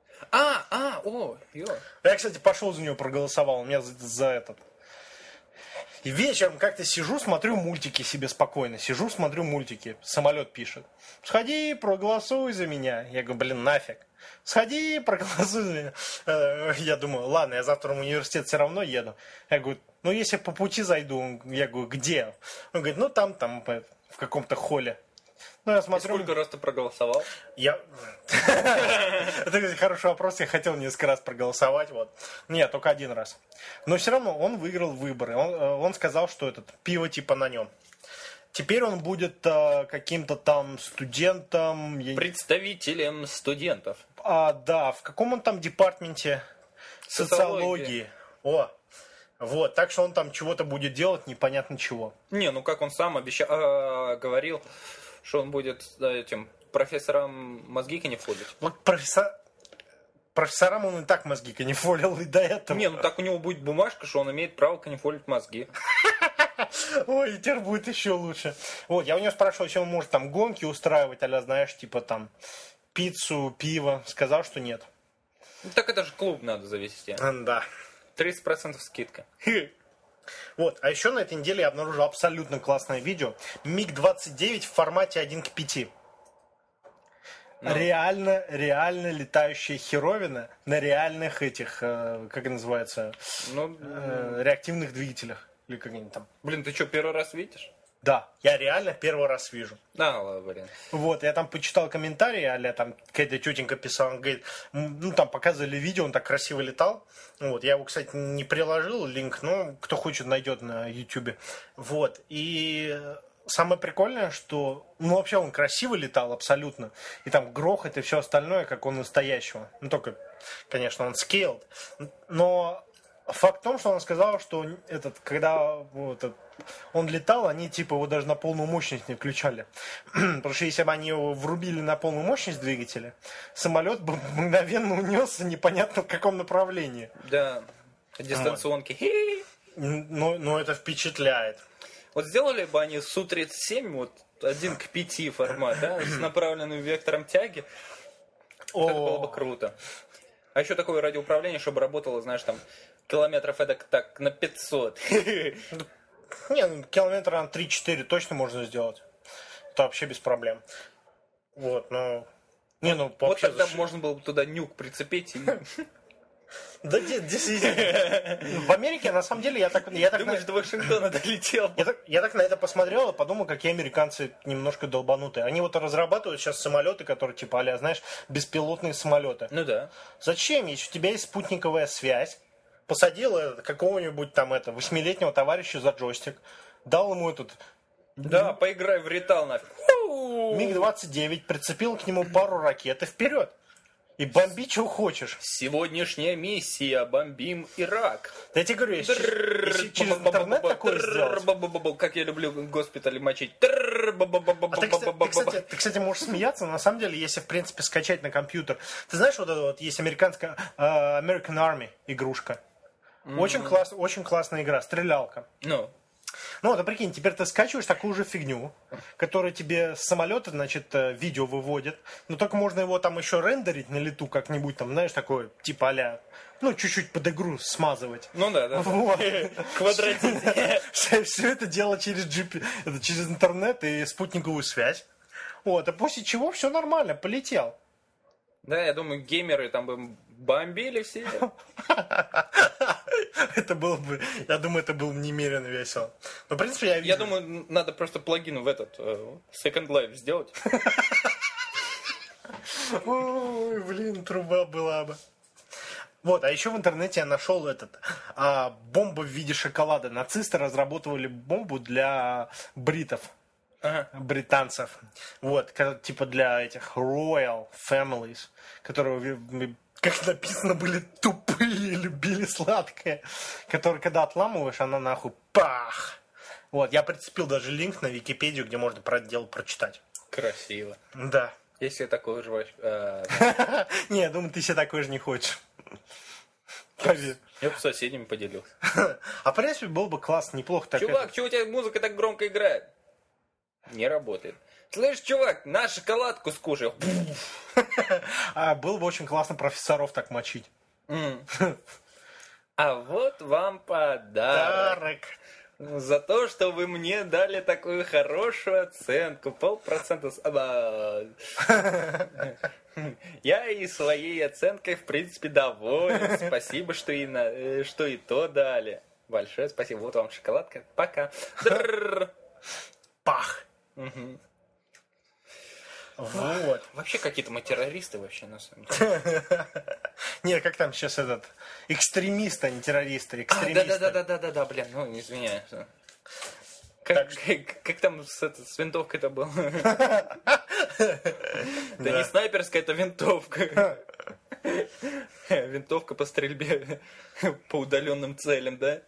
Я, кстати, пошел за него, проголосовал. У меня за этот. И вечером как-то сижу, смотрю мультики себе спокойно. Сижу, смотрю мультики. Самолет пишет. Сходи, проголосуй за меня. Я говорю, блин, нафиг. Сходи, проголосуй за меня. Я думаю, ладно, я завтра в университет все равно еду. Я говорю, ну если по пути зайду, я говорю, где? Он говорит, ну там, в каком-то холле. Ну, я смотрю... Сколько раз ты проголосовал? Это хороший вопрос, я хотел несколько раз проголосовать, вот. Нет, только один раз. Но все равно он выиграл выборы. Он сказал, что пиво типа на нем. Теперь он будет каким-то там студентом... Представителем студентов. Да, в каком он там департаменте? Социологии. Вот, так что он там чего-то будет делать, непонятно чего. Не, ну как он сам говорил, что он будет этим профессором мозги канифолить. Вот профессорам он и так мозги канифолил и до этого. Не, ну так у него будет бумажка, что он имеет право канифолить мозги. Ой, теперь будет еще лучше. Вот, я у него спрашивал, если он может там гонки устраивать, а-ля, знаешь, типа там пиццу, пиво. Сказал, что нет. Ну, так это же клуб надо завести. Да. 30% скидка. Вот, а еще на этой неделе я обнаружил абсолютно классное видео. МиГ-29 в формате 1:5. Реально летающая херовина на реальных этих, как это называется, реактивных двигателях. Или как они там. Блин, ты что, первый раз видишь? Да, я реально первый раз вижу. Ладно, блин. Вот, я там почитал комментарии, а-ля там какая-то тетенька писала, он говорит, ну там показывали видео, он так красиво летал. Вот, я его, кстати, не приложил, линк, но кто хочет, найдет на YouTube. Вот, и самое прикольное, что, вообще он красиво летал абсолютно. И там грохот и все остальное, как у настоящего. Ну, только, конечно, он scaled. Но факт в том, что он сказал, что когда он летал, они типа его даже на полную мощность не включали. Потому что если бы они его врубили на полную мощность двигателя, самолет бы мгновенно унесся непонятно в каком направлении. Да, дистанционки. Ну, это впечатляет. Вот сделали бы они Су-37, вот 1:5 формат, да, с направленным вектором тяги, это было бы круто. А еще такое радиоуправление, чтобы работало, знаешь, там, километров эдак так на 500. Не, километра на 3-4 точно можно сделать. Это вообще без проблем. Вот, ну... Вот тогда можно было бы туда нюк прицепить и... Да, действительно. В Америке, на самом деле, я так... Думаешь, до Вашингтона долетел? Я так на это посмотрел и подумал, какие американцы немножко долбанутые. Они вот разрабатывают сейчас самолеты, которые, типа, а-ля, знаешь, беспилотные самолеты. Ну да. Зачем? Если у тебя есть спутниковая связь, посадил какого-нибудь там 8-летнего товарища за джойстик, дал ему Да, поиграй в Ритал нафиг. МиГ-29, прицепил к нему пару ракет и вперед. И бомби, чего хочешь. Сегодняшняя миссия. Бомбим Ирак. Я тебе говорю, если через интернет такое сделать... Как я люблю госпитали мочить. Ты, кстати, можешь смеяться, но на самом деле, если, в принципе, скачать на компьютер... Ты знаешь, вот это вот есть американская American Army игрушка. Очень классная игра, стрелялка. Ну, вот, прикинь, теперь ты скачиваешь такую же фигню, которая тебе с самолета, значит, видео выводит, но только можно его там еще рендерить на лету как-нибудь, там, знаешь, такое, типа а-ля, чуть-чуть под игру смазывать. Ну да. Вот. Квадратик. Все это дело через интернет и спутниковую связь. Вот, а после чего все нормально, полетел. Да, я думаю, геймеры там бы бомбили все. Это было бы, я думаю, это было немерено весело. Но, в принципе, я думаю, надо просто плагин в этот Second Life сделать. Ой, блин, труба была бы. Вот, а еще в интернете я нашел бомбу в виде шоколада. Нацисты разработали бомбу для бритов. Британцев. Вот, типа для этих royal families, которые как написано, были тупые, любили сладкое. Которые, когда отламываешь, она нахуй пах. Вот, я прицепил даже линк на Википедию, где можно про это дело прочитать. Красиво. Да. Если такой жвач... Не, я думаю, ты себе такой же не хочешь. Поверь. Я бы с соседями поделился. А в принципе, было бы классно, неплохо так. Чувак, чего у тебя музыка так громко играет? Не работает. Слышь, чувак, на шоколадку скушай. Было бы очень классно профессоров так мочить. А вот вам подарок. Дарок. За то, что вы мне дали такую хорошую оценку. 0,5. Я и своей оценкой, в принципе, доволен. Спасибо, что и то дали. Большое спасибо. Вот вам шоколадка. Пока. Пах. Вот. Вообще какие-то мы террористы вообще, на самом деле. Нет, как там сейчас этот... Экстремисты, а не террористы. Экстремисты. Да, блин, ну, извиняюсь. Как там с винтовкой-то было? Это не снайперская, это винтовка. Винтовка по стрельбе по удаленным целям, да?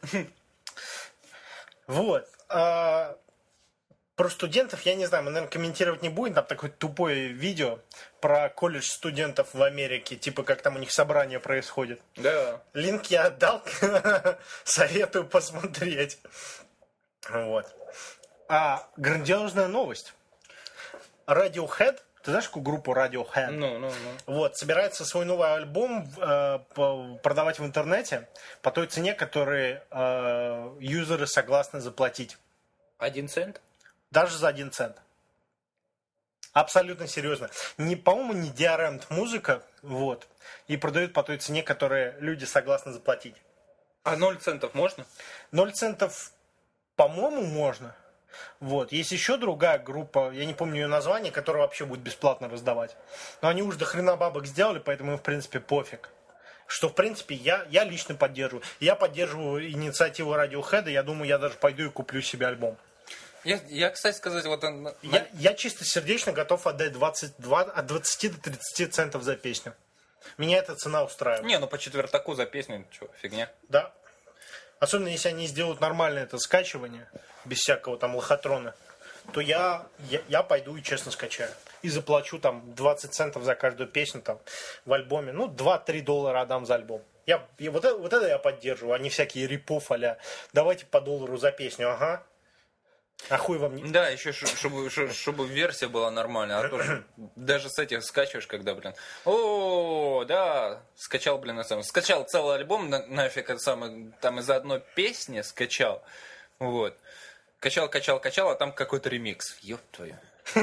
Вот. Про студентов, я не знаю, мы, наверное, комментировать не будем. Там такое тупое видео про колледж студентов в Америке. Типа, как там у них собрание происходит. Да. Линк я отдал. Советую посмотреть. Вот. Грандиозная новость. Radiohead. Ты знаешь какую группу Radiohead? Ну. Вот, собирается свой новый альбом продавать в интернете по той цене, которой юзеры согласны заплатить. 1 цент? Даже за 1 цент. Абсолютно серьезно. По-моему, не DRM музыка, вот. И продают по той цене, которой люди согласны заплатить. А 0 центов можно? 0 центов, по-моему, можно. Вот. Есть еще другая группа, я не помню ее название, которая вообще будет бесплатно раздавать. Но они уж до хрена бабок сделали, поэтому им, в принципе, пофиг. Что, в принципе, я лично поддерживаю. Я поддерживаю инициативу Radiohead, я думаю, я даже пойду и куплю себе альбом. Я, кстати сказать, вот... Я чисто сердечно готов отдать от 20 до 30 центов за песню. Меня эта цена устраивает. Не, ну по четвертаку за песню, что, фигня. Да. Особенно, если они сделают нормальное это скачивание, без всякого там лохотрона, то я пойду и честно скачаю. И заплачу там 20 центов за каждую песню там в альбоме. Ну, 2-3 доллара отдам за альбом. Вот это я поддерживаю, а не всякие рипов а-ля давайте по доллару за песню, ага. А хуй вам не... Да, еще чтобы версия была нормальная. А то даже с этих скачиваешь, когда, блин... О, да, скачал, блин, скачал целый альбом, нафиг, там из-за одной песни скачал. Вот. Качал, а там какой-то ремикс. Ёб твою.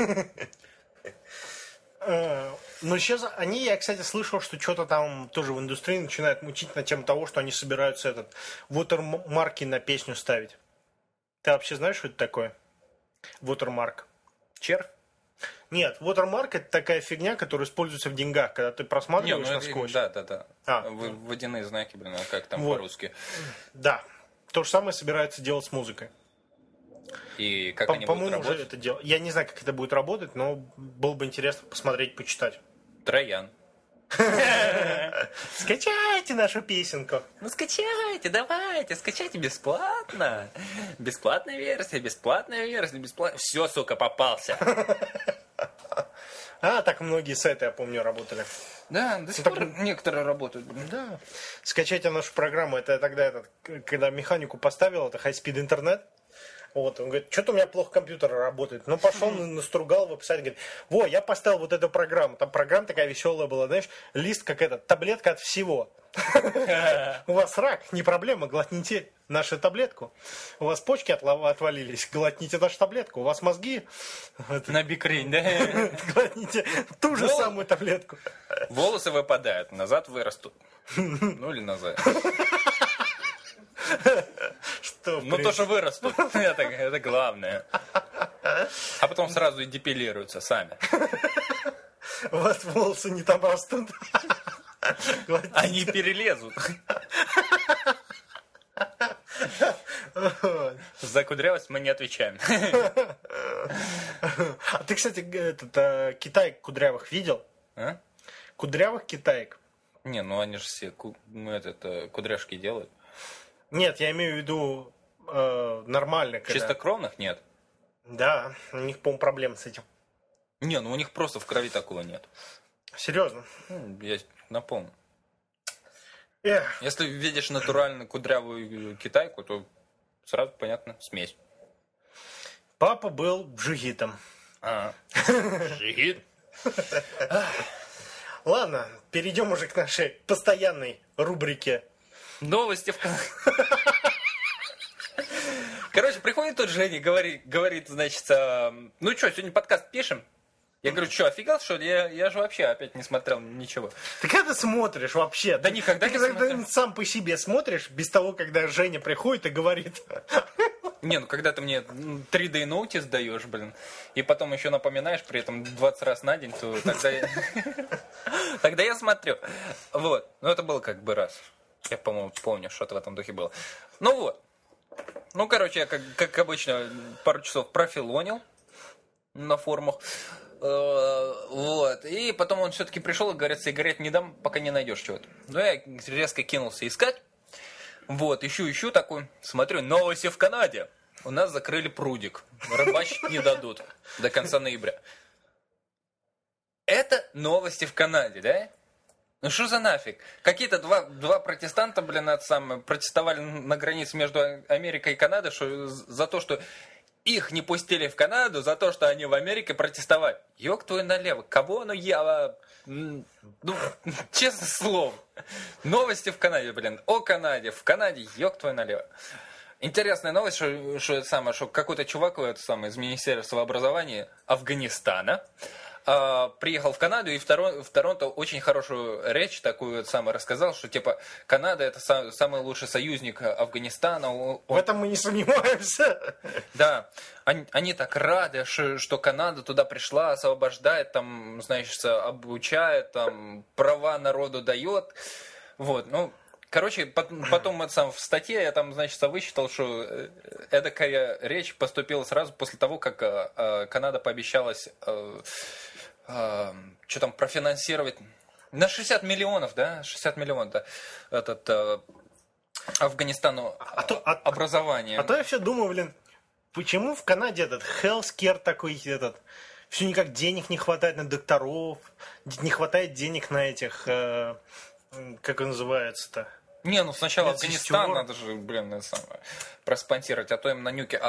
Но сейчас я, кстати, слышал, что что-то там тоже в индустрии начинают мучить на тему того, что они собираются watermarки на песню ставить. Ты вообще знаешь, что это такое? Watermark. Червь? Нет, watermark это такая фигня, которая используется в деньгах, когда ты просматриваешь насквозь. Да. Водяные знаки, блин, а как там вот. По-русски? Да. То же самое собираются делать с музыкой. И как они будут работать? Уже это дело. Я не знаю, как это будет работать, но было бы интересно посмотреть, почитать. Троян. Скачайте нашу песенку. Ну скачайте, давайте, скачайте бесплатно. Бесплатная версия. Все, сука, попался. Так многие сайты, я помню, работали. Да, до сих пор некоторые работают. Да. Скачайте нашу программу. Это тогда, когда механику поставил, это high-speed интернет. Вот, он говорит, что-то у меня плохо компьютер работает. Ну, пошел, настругал в веб-сайт, говорит, я поставил вот эту программу. Там программа такая веселая была, знаешь, лист как таблетка от всего. У вас рак, не проблема, глотните нашу таблетку. У вас почки отвалились, глотните нашу таблетку. У вас мозги... На бикрень, да? Глотните ту же самую таблетку. Волосы выпадают, назад вырастут. Ну, или назад. Ну, то, что вырастут, это главное. А потом сразу и депилируются сами. У вас волосы не там растут. Они перелезут. За кудрявость мы не отвечаем. А ты, кстати, Китай кудрявых видел? А? Кудрявых китаек. Не, ну они же все кудряшки делают. Нет, я имею в виду нормально. Когда... Чистокровных нет. Да, у них, по-моему, проблемы с этим. Не, ну у них просто в крови такого нет. Серьезно? Я напомню. Эх. Если видишь натурально кудрявую китайку, то сразу понятно, смесь. Папа был джигитом. Джигит? Ладно, перейдем уже к нашей постоянной рубрике. Новости в Канаде. Короче, приходит тот Женя, говорит, значит, ну что, сегодня подкаст пишем? Я говорю, что, офигел, что ли? Я же вообще опять не смотрел ничего. Ты когда смотришь вообще? Да никогда не смотрел. Ты сам по себе смотришь, без того, когда Женя приходит и говорит. Не, ну когда ты мне 3D ноутис даешь, блин, и потом еще напоминаешь при этом 20 раз на день, то тогда я смотрю. Вот, ну это было как бы раз. Я, по-моему, помню, что-то в этом духе было. Ну вот. Ну, короче, я, как обычно, пару часов профилонил на форумах. Вот. И потом он все-таки пришел и говорит, сигарет не дам, пока не найдешь чего-то. Ну, я резко кинулся искать. Вот, ищу такой, смотрю, новости в Канаде. У нас закрыли прудик. Рыбачить не дадут до конца ноября. Это новости в Канаде, да? Ну что за нафиг? Какие-то два протестанта, блин, протестовали на границе между Америкой и Канадой за то, что их не пустили в Канаду, за то, что они в Америке протестовали. Ёк твой налево. Кого оно я... Ну, честное слово. Новости в Канаде, блин. О Канаде. В Канаде, ёк твой налево. Интересная новость, что какой-то чувак из Министерства образования Афганистана приехал в Канаду и в Торонто очень хорошую речь такую рассказал, что типа Канада это самый лучший союзник Афганистана. В этом мы не сомневаемся. Да, они так рады, что Канада туда пришла, освобождает, там, значит, обучает, там, права народу дает. Вот, ну, короче, потом в статье я там, значит, высчитал, что эдакая речь поступила сразу после того, как Канада пообещалась что там профинансировать на 60 миллионов, да? 60 миллионов, да, Афганистану образование. А то я все думаю, блин, почему в Канаде этот healthcare такой, все никак денег не хватает на докторов, не хватает денег на этих, как он называется-то? Не, ну сначала Афганистан надо же, блин, проспонсировать, а то им на нюке,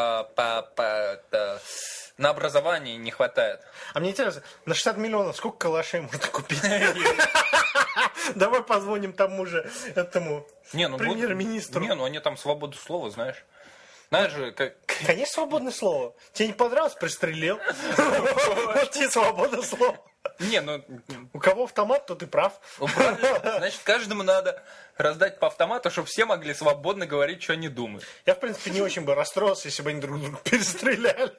на образование не хватает. А мне интересно, на 60 миллионов сколько калашей можно купить? Давай позвоним тому же, этому премьер-министру. Не, ну они там свободу слова, знаешь. Знаешь же, как... Конечно, свободное слово. Тебе не понравилось, пристрелил. Вот тебе свобода слова. Не, ну... У кого автомат, то ты прав. Значит, каждому надо раздать по автомату, чтобы все могли свободно говорить, что они думают. Я, в принципе, не очень бы расстроился, если бы они друг друга перестреляли.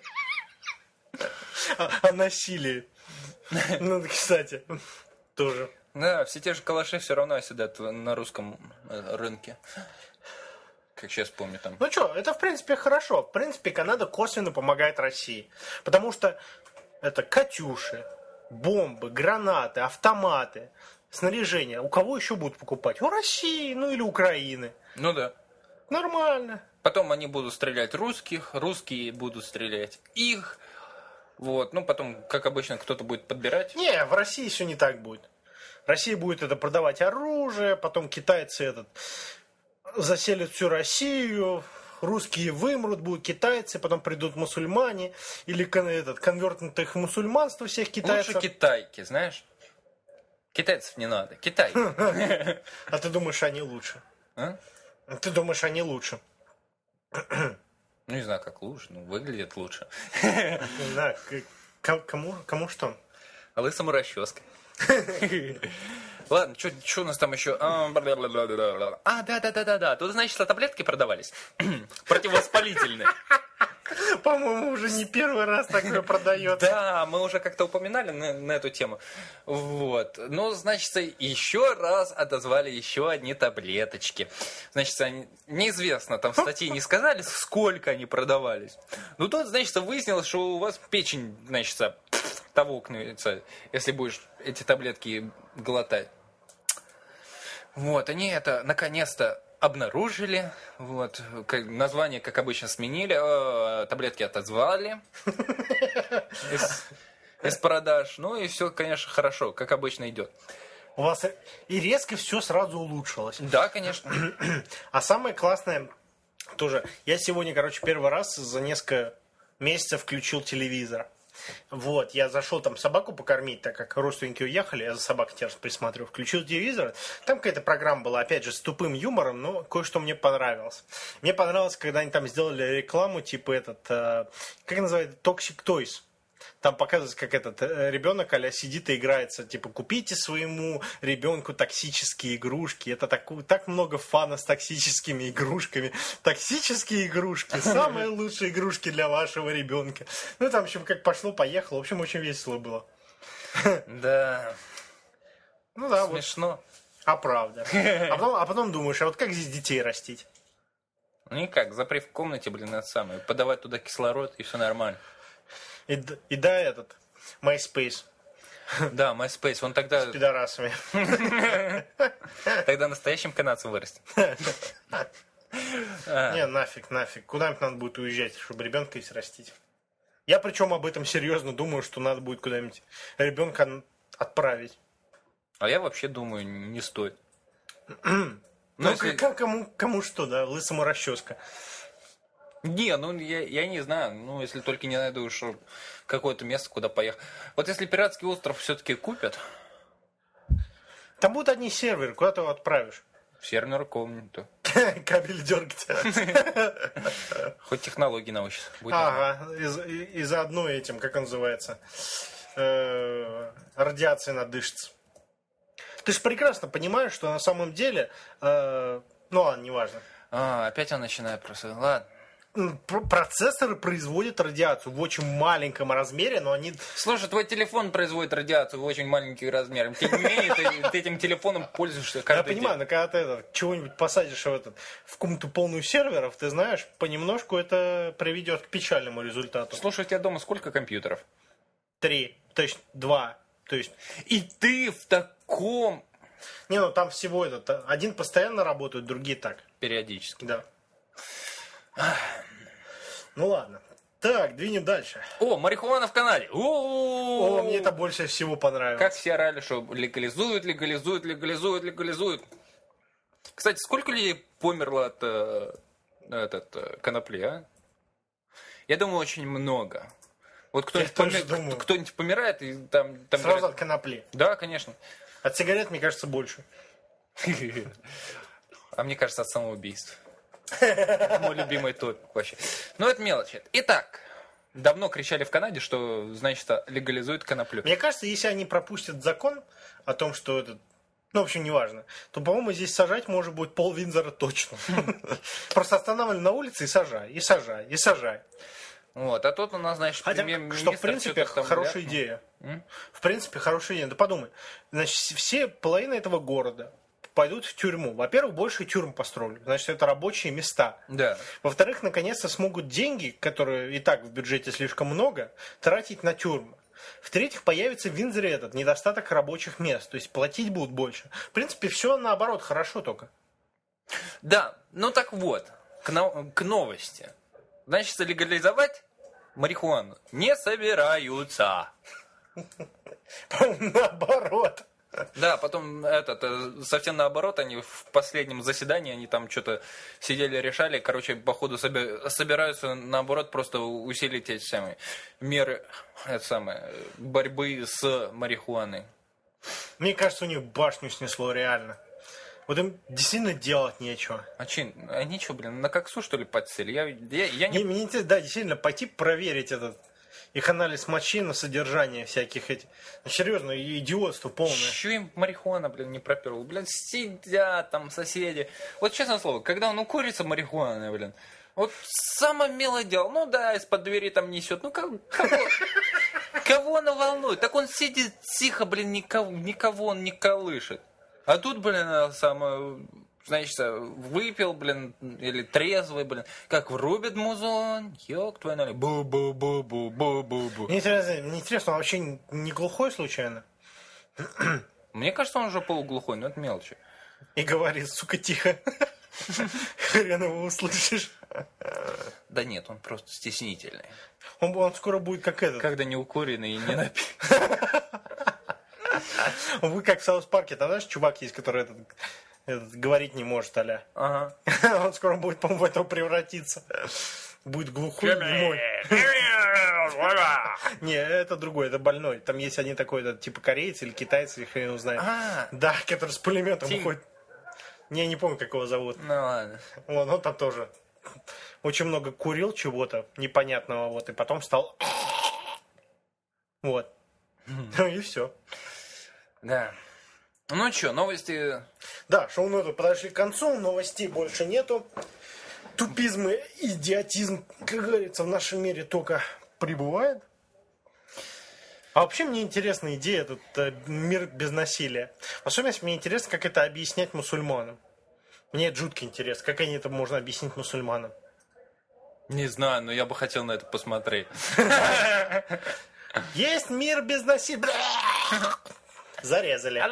О насилии. Ну, кстати, тоже. Да, все те же калаши все равно сидят на русском рынке. Как сейчас помню там. Ну что, это в принципе хорошо. В принципе, Канада косвенно помогает России. Потому что это «Катюши», бомбы, гранаты, автоматы, снаряжение. У кого еще будут покупать? У России, ну или Украины. Ну да. Нормально. Потом они будут стрелять русских, русские будут стрелять их. Вот, ну потом, как обычно, кто-то будет подбирать. Не, в России все не так будет. Россия будет продавать оружие, потом китайцы заселят всю Россию, русские вымрут, будут китайцы, потом придут мусульмане, или конвертнутых мусульманство всех китайцев. Лучше китайки, знаешь? Китайцев не надо, Китай. А ты думаешь, они лучше? А? Ты думаешь, они лучше? Ну, не знаю, как лучше, но выглядит лучше. Не знаю, кому что? А лысому расческой. Ладно, что у нас там еще? Да. Тут, значит, таблетки продавались. Противовоспалительные. По-моему, уже не первый раз такое продается. Да, мы уже как-то упоминали на эту тему. Вот. Ну, значит, еще раз отозвали еще одни таблеточки. Значит, неизвестно, там в статье не сказали, сколько они продавались. Ну, тут, значит, выяснилось, что у вас печень, значит, тавокнется, если будешь эти таблетки глотать. Вот, они это наконец-то обнаружили. Вот, название, как обычно, сменили. Таблетки отозвали из продаж. Ну и все, конечно, хорошо, как обычно идет. У вас и резко все сразу улучшилось. Да, конечно. А самое классное тоже, я сегодня, первый раз за несколько месяцев включил телевизор. Вот, я зашел там собаку покормить, так как родственники уехали, я за собакой теперь присматриваю. Включил телевизор, там какая-то программа была, опять же, с тупым юмором, но кое-что мне понравилось. Мне понравилось, когда они там сделали рекламу, типа как называется, Toxic Toys. Там показывается, как этот ребенок сидит и играется. Типа, купите своему ребенку токсические игрушки. Это так много фана с токсическими игрушками. Токсические игрушки. Самые лучшие игрушки для вашего ребенка. Ну, там, в общем, как пошло-поехало. В общем, очень весело было. Да. Ну да, смешно. Вот. А правда. А потом думаешь, а вот как здесь детей растить? Ну никак, запри в комнате, это самое. Подавать туда кислород, и все нормально. И да, MySpace. Да, MySpace, он тогда... С пидорасами. Тогда настоящим канадцем вырастет. Не, нафиг. Куда-нибудь надо будет уезжать, чтобы ребенка здесь растить. Я причем об этом серьезно думаю, что надо будет куда-нибудь ребенка отправить. А я вообще думаю, не стоит. Ну, кому что, да, лысому расческа. Не, я не знаю, если только не найду уж какое-то место, куда поехать. Вот если пиратский остров все-таки купят... Там будут одни серверы, куда ты его отправишь? В серверную комнату. Кабель дергать. Хоть технологии научатся. Ага, и заодно этим, как он называется, радиация надышится. Ты же прекрасно понимаешь, что на самом деле... ну ладно, неважно. Опять он начинает просто... Ладно. Процессоры производят радиацию в очень маленьком размере, но они... Слушай, твой телефон производит радиацию в очень маленьких размерах. Тем не менее, ты этим телефоном пользуешься каждый день. Я понимаю, но когда ты чего-нибудь посадишь в комнату полную серверов, ты знаешь, понемножку это приведет к печальному результату. Слушай, у тебя дома сколько компьютеров? 3, то есть 2. То есть... И ты в таком... Не, там всего один постоянно работает, другие так. Периодически. Да. Ну ладно. Так, двинем дальше. Марихуана в Канаде. Мне это больше всего понравилось. Как все орали, что легализуют. Кстати, сколько людей померло от конопли, а? Я думаю, очень много. Вот кто-нибудь помирает, и там сразу говорят... от конопли. Да, конечно. От сигарет, мне кажется, больше. А мне кажется, от самоубийств. Мой любимый топик вообще. Но это мелочи. Итак, давно кричали в Канаде, что, значит, легализуют коноплю. Мне кажется, если они пропустят закон о том, что в общем, неважно, то, по-моему, здесь сажать может быть пол Виндзора точно. Просто останавливали на улице и сажай. Вот, а тут у нас, значит, что, в принципе, хорошая идея. В принципе, хорошая идея. Да подумай, значит, половина этого города пойдут в тюрьму. Во-первых, больше тюрьм построили. Значит, это рабочие места. Да. Во-вторых, наконец-то смогут деньги, которые и так в бюджете слишком много, тратить на тюрьмы. В-третьих, появится в Виндзоре недостаток рабочих мест. То есть платить будут больше. В принципе, все наоборот, хорошо только. Да, так вот, к новости. Значит, легализовать марихуану не собираются. Наоборот. Да, потом совсем наоборот, они в последнем заседании, они там что-то сидели, решали, походу собираются наоборот просто усилить эти самые меры борьбы с марихуаной. Мне кажется, у них башню снесло реально. Вот им действительно делать нечего. Они что, на коксу, что ли, подсели? Мне интересно, да, действительно, пойти проверить их анализ мочи на содержание всяких этих... серьезно, идиотство полное. Еще им марихуана, не проперла. Сидят там соседи. Вот честное слово, когда он укурится марихуана, вот самое милое дело. Из-под двери там несет. Кого она волнует? Так он сидит тихо, никого он не колышет. А тут, значит, выпил, или трезвый, как врубит музон, ёк твой налево, бу-бу-бу-бу-бу-бу-бу. Мне интересно, он вообще не глухой случайно? Мне кажется, он уже полуглухой, но это мелочи. И говорит, сука, тихо. Хрен его услышишь. Да нет, он просто стеснительный. Он скоро будет как этот. Когда не укуренный и не напит. Он будет как в Саус-парке. Там, знаешь, чувак есть, который этот говорить не может, аля. Ага. Он скоро будет, по-моему, в этого превратиться. Будет глухой, немой. Не, это другой, это больной. Там есть один такой, это, типа корейец или китаец, или хрен его знает. Да, который с пулеметом уходит. Не помню, как его зовут. Ну ладно. Он там тоже очень много курил чего-то непонятного, вот, и потом стал... Вот. Ну и все. Да. Ну что, новости... Да, шоу-ноты подошли к концу, новостей больше нету. Тупизм и идиотизм, как говорится, в нашем мире только прибывает. А вообще мне интересна идея, этот мир без насилия. В особенности мне интересно, как это объяснять мусульманам. Мне это жутко интересно, как они это можно объяснить мусульманам. Не знаю, но я бы хотел на это посмотреть. Есть мир без насилия. Зарезали.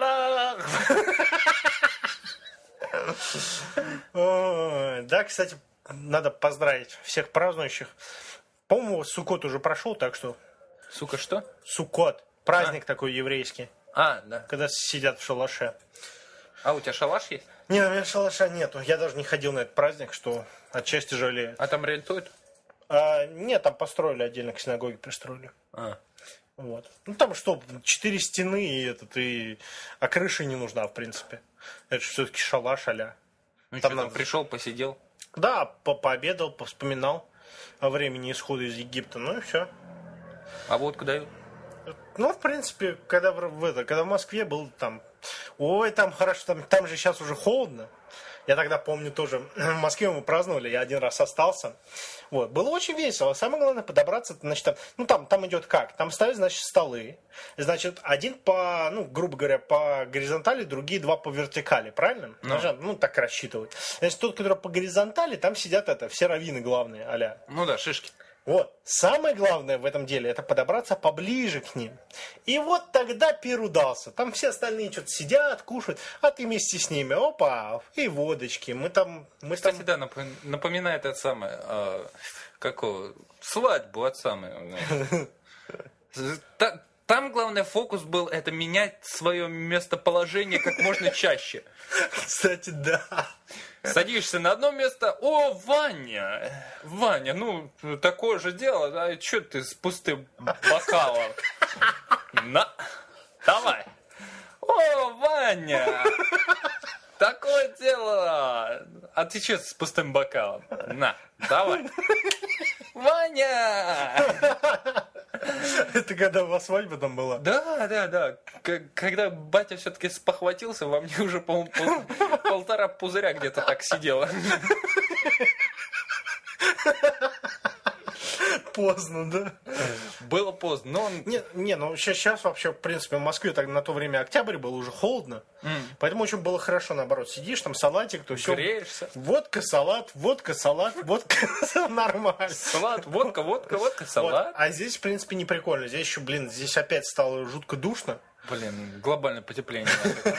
Да, кстати, надо поздравить всех празднующих. По-моему, Суккот уже прошел, так что... Сука, что? Суккот. Праздник такой еврейский. Да. Когда сидят в шалаше. А у тебя шалаш есть? Не, у меня шалаша нету. Я даже не ходил на этот праздник, что отчасти жалею. А там рентуют? Нет, там построили отдельно, к синагоге пристроили. Вот. Ну там что, 4 стены а крыша не нужна, в принципе. Это же все-таки шалаш а-ля. Ну там что, там пришел, посидел? Да, пообедал, повспоминал о времени исхода из Египта, ну и все. А водку дают? Ну, в принципе, когда в Москве был там... Ой, там хорошо, там же сейчас уже холодно. Я тогда помню тоже, в Москве мы праздновали, я один раз остался. Вот, было очень весело. Самое главное подобраться, значит, там идет как? Там ставят, значит, столы. Значит, один грубо говоря, по горизонтали, другие два по вертикали, правильно? Ну, так рассчитывают. Значит, тот, который по горизонтали, там сидят все раввины главные, а-ля. Ну да, шишки. Вот. Самое главное в этом деле, это подобраться поближе к ним. И вот тогда пир удался. Там все остальные что-то сидят, кушают, а ты вместе с ними, опа, и водочки. Кстати, да, напоминает это самое, свадьбу от самой. Там главный фокус был, это менять свое местоположение как можно чаще. Кстати, да. Садишься на одно место, о, Ваня, ну, такое же дело, а что ты с пустым бокалом? Давай. О, Ваня, такое дело. А ты что с пустым бокалом? Давай. Ваня! Это когда у вас свадьба там была? Да. Когда батя все-таки спохватился, во мне уже, по-моему, полтора пузыря где-то так сидело. Поздно, да? Было поздно, но он... Ну сейчас вообще, в принципе, в Москве так на то время октябрь был, уже холодно. Поэтому очень было хорошо, наоборот. Сидишь, там салатик, то все. Греешься. Водка, салат, нормально. Салат, водка, салат. Вот. А здесь, в принципе, не прикольно. Здесь еще, здесь опять стало жутко душно. Глобальное потепление.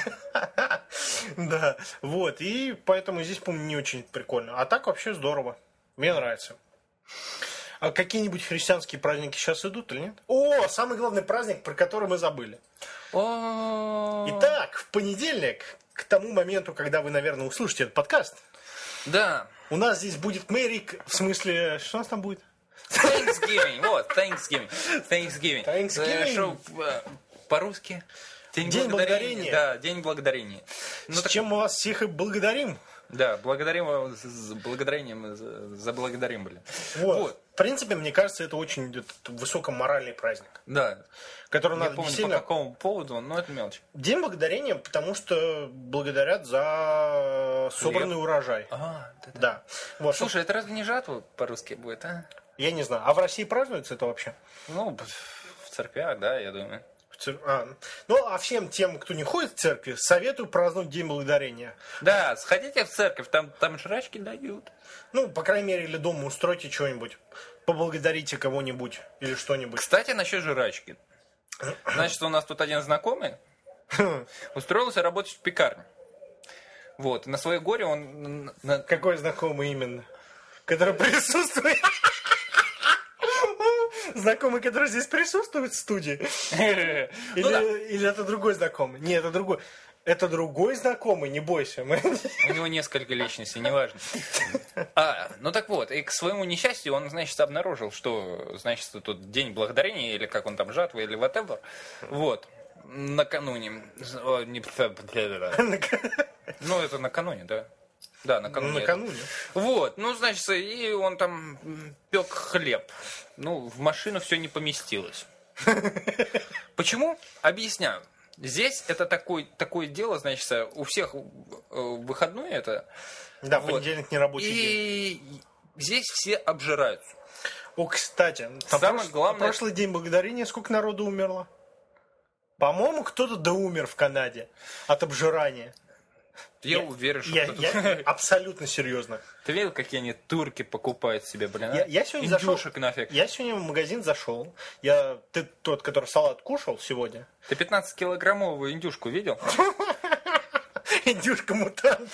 Да, вот. И поэтому здесь, по-моему, не очень прикольно. А так вообще здорово. Мне нравится. А какие-нибудь христианские праздники сейчас идут или нет? О, самый главный праздник, про который мы забыли. Итак, в понедельник, к тому моменту, когда вы, наверное, услышите этот подкаст, да, у нас здесь будет Мэрик, в смысле, что у нас там будет? Thanksgiving, Thanksgiving. Что по-русски? День благодарения. Да, День благодарения. С чем мы вас всех и благодарим. Да, благодарим вас с благодарением, заблагодарим, блин. Вот. В принципе, мне кажется, это очень высокоморальный праздник. Да. Который надо помню, действительно... по какому поводу, но это мелочь. День благодарения, потому что благодарят за собранный урожай. Да. Вот. Слушай, это разве не жатва по-русски будет, а? Я не знаю. А в России празднуется это вообще? Ну, в церквях, да, я думаю. Ну, а всем тем, кто не ходит в церкви, советую праздновать День благодарения. Да, сходите в церковь, там жрачки дают. Ну, по крайней мере, или дома устройте что-нибудь. Поблагодарите кого-нибудь или что-нибудь. Кстати, насчет жрачки. Значит, у нас тут один знакомый устроился работать в пекарне. Вот, на свое горе он... Какой знакомый именно? Который присутствует... Знакомый, который здесь присутствует в студии? Или это другой знакомый? Нет, это другой. Это другой знакомый, не бойся. У него несколько личностей, неважно. Ну так вот, и к своему несчастью он, значит, обнаружил, что, значит, тут День Благодарения, или как он там, жатва, или whatever. Вот. Накануне. Ну, это накануне, да? Да, накануне. Накануне. Вот, ну, значит, и он там пек хлеб. Ну, в машину все не поместилось. Почему? Объясняю. Здесь это такое дело, значит, у всех выходной это. Да, понедельник не рабочий день. И здесь все обжираются. О, кстати, самое главное... прошлый день благодарения сколько народу умерло? По-моему, кто-то доумер в Канаде от обжирания. Я уверен, что я абсолютно серьезно. Ты видел, какие они турки покупают себе, блин? Я сегодня индюшек нафиг. Я сегодня в магазин зашел. Ты тот, который салат кушал сегодня. Ты 15-килограммовую индюшку видел? Индюшка-мутант.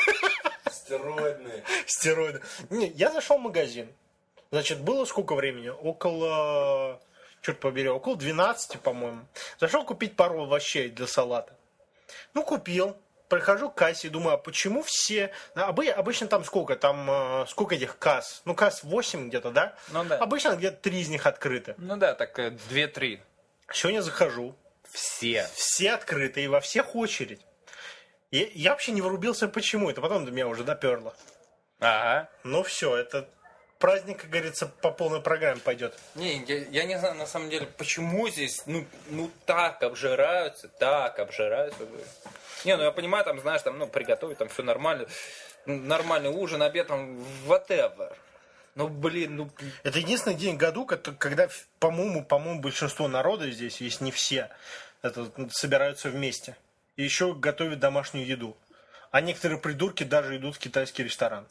Стероидные. Не, я зашел в магазин. Значит, было сколько времени? Около 12, по-моему. Зашел купить пару овощей для салата. Ну, купил. Прихожу к кассе и думаю, а почему все... Обычно там сколько? Там сколько этих касс? Ну, касс 8 где-то, да? Ну, да. Обычно где-то 3 из них открыты. Ну, да, так 2-3. Сегодня захожу. Все. Все открыты, и во всех очередь. Я вообще не врубился, почему. Это потом до меня уже доперло. Ага. Ну, все, это... Праздник, как говорится, по полной программе пойдет. Не, я не знаю, на самом деле, почему здесь, так обжираются. Не, ну я понимаю, там, знаешь, там, приготовить, там все нормально. Нормальный ужин, обед, там, whatever. Ну, блин, Это единственный день в году, когда, по-моему, большинство народа здесь, если не все, собираются вместе. И еще готовят домашнюю еду. А некоторые придурки даже идут в китайский ресторан.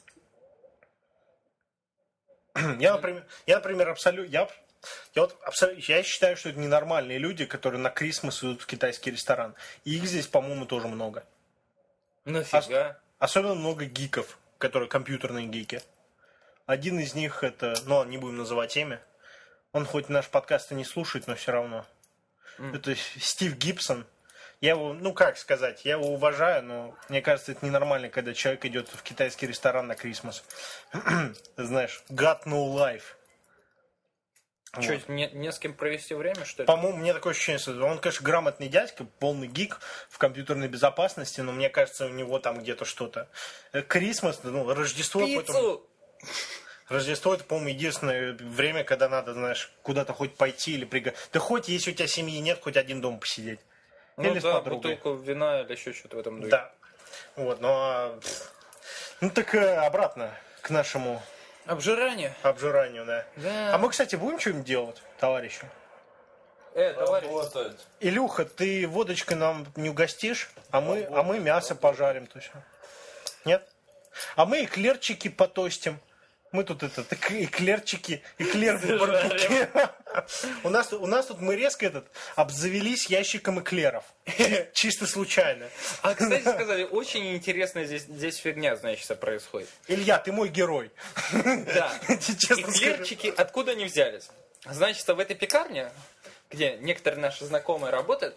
Я, например, абсолютно... Я считаю, что это ненормальные люди, которые на Крисмас идут в китайский ресторан. И их здесь, по-моему, тоже много. нафига? Особенно много гиков, которые компьютерные гики. Один из них это... не будем называть имя. Он хоть наш подкаст и не слушает, но все равно. Это Стив Гибсон. Я его, я его уважаю, но мне кажется, это ненормально, когда человек идет в китайский ресторан на Крисмас. Ты знаешь, God no life. Что, не с кем провести время, что ли? По-моему, мне такое ощущение, что он, конечно, грамотный дядька, полный гик в компьютерной безопасности, но мне кажется, у него там где-то что-то. Крисмас, Рождество... Пиццу! Рождество это, по-моему, единственное время, когда надо, знаешь, куда-то хоть пойти или Да хоть, если у тебя семьи нет, хоть один дома посидеть. Или с подругой. Бутылку вина или еще что-то в этом духе. Да. Вот, так обратно к нашему... Обжиранию, да. А мы, кстати, будем что-нибудь делать, товарищи? Товарищ. Илюха, ты водочкой нам не угостишь, а мы мясо пожарим точно. Нет? А мы эклерчики потостим. Мы тут эклерчики, эклер-барбекю. У нас тут мы резко обзавелись ящиком эклеров. Чисто случайно. А, кстати сказали, очень интересная здесь фигня, значит, происходит. Илья, ты мой герой. Да. Эклерчики откуда они взялись? Значит, в этой пекарне, где некоторые наши знакомые работают,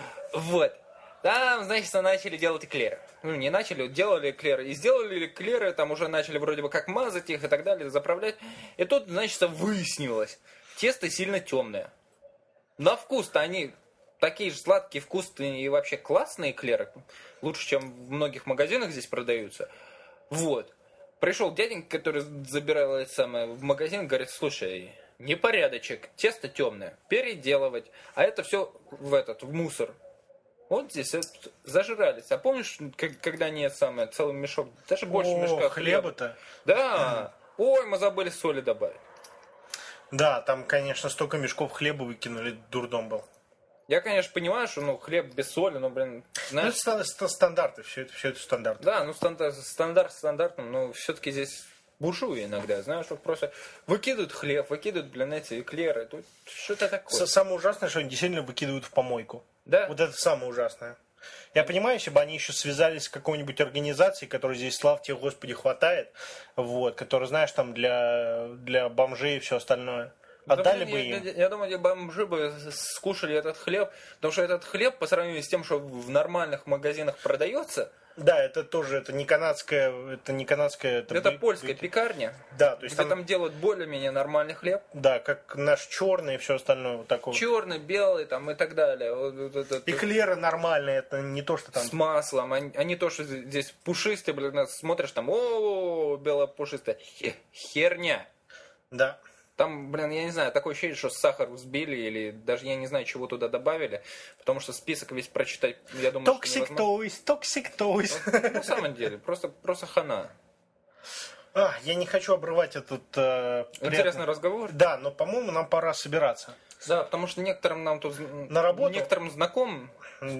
там, значит, начали делать эклеры. Не начали, делали эклеры. И сделали эклеры, там уже начали вроде бы как мазать их и так далее, заправлять. И тут, значит, выяснилось, тесто сильно темное. На вкус-то они такие же сладкие, вкусные и вообще классные эклеры. Лучше, чем в многих магазинах здесь продаются. Пришел дяденька, который забирал это самое в магазин, говорит, слушай, непорядочек, тесто темное, переделывать. А это все в мусор. Вот здесь зажрались. А помнишь, когда они целый мешок, даже больше мешка хлеба-то? Да. Ой, мы забыли соли добавить. Да, там, конечно, столько мешков хлеба выкинули, дурдом был. Я, конечно, понимаю, что хлеб без соли, знаешь... это стандарты, все это стандарты. Да, стандарт стандартным, но все-таки здесь буржуи иногда, знаешь, просто выкидывают хлеб, выкидывают, эти эклеры. Тут что-то такое. Самое ужасное, что они действительно выкидывают в помойку. Да. Вот это самое ужасное. Я понимаю, если бы они еще связались с какой-нибудь организацией, которой здесь, слава тебе, Господи, хватает, вот, которая, знаешь, там для бомжей и все остальное. Отдали бы им. Я думаю, бомжи бы скушали этот хлеб, потому что этот хлеб, по сравнению с тем, что в нормальных магазинах продается... Да, это тоже, это не канадская... Это польская пекарня, да, то есть где там делают более-менее нормальный хлеб. Да, как наш черный и все остальное. Вот такое. Черный, белый там, и так далее. Эклеры нормальные, это не то, что там... С маслом, а не то, что здесь пушистые, блин, смотришь там, о, белопушистая. Херня. Да. Там, блин, я не знаю, такое ощущение, что сахар взбили, или даже я не знаю, чего туда добавили, потому что список весь прочитать, я думаю, Toxic Toys. Ну, на самом деле, просто хана. Я не хочу обрывать этот... Интересный разговор. Да, но, по-моему, нам пора собираться. Да, потому что некоторым нам тут... На работу? Некоторым знакомым...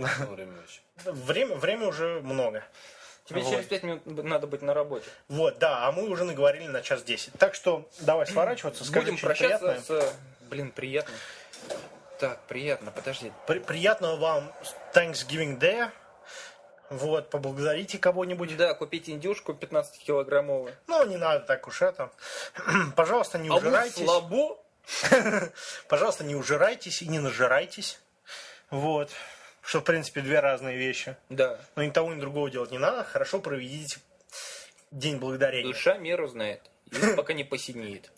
Время уже много. Тебе через 5 минут надо быть на работе. Вот, да, а мы уже наговорили на час 10. Так что давай сворачиваться, скажи Будем что-нибудь прощаться приятное. Блин, приятно. Так, приятно, подожди. Приятного вам Thanksgiving Day. Вот, поблагодарите кого-нибудь. Да, купите индюшку 15-килограммовую. Ну, не надо так уж это. Пожалуйста, не ужирайтесь. Слабо? Пожалуйста, не ужирайтесь и не нажирайтесь. Вот. Что, в принципе, две разные вещи. Да. Но ни того, ни другого делать не надо. Хорошо проведите День Благодарения. Душа меру знает. И пока не посинеет.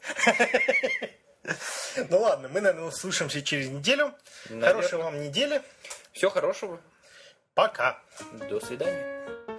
Ну ладно, мы, наверное, услышимся через неделю. Наверное. Хорошей вам недели. Всего хорошего. Пока. До свидания.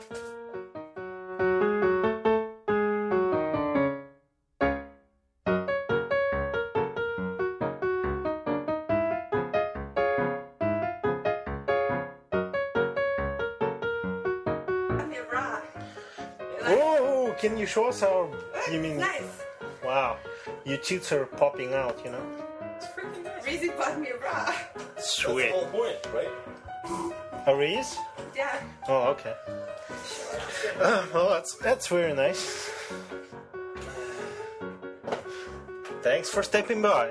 Oh, can you show us our... You mean... Nice. Wow. Your teeth are popping out, you know. It's freaking nice. Rizzy bought me a bra. Sweet. That's the whole point, right? A Reese? Yeah. Oh, okay. Well, that's very nice. Thanks for stepping by.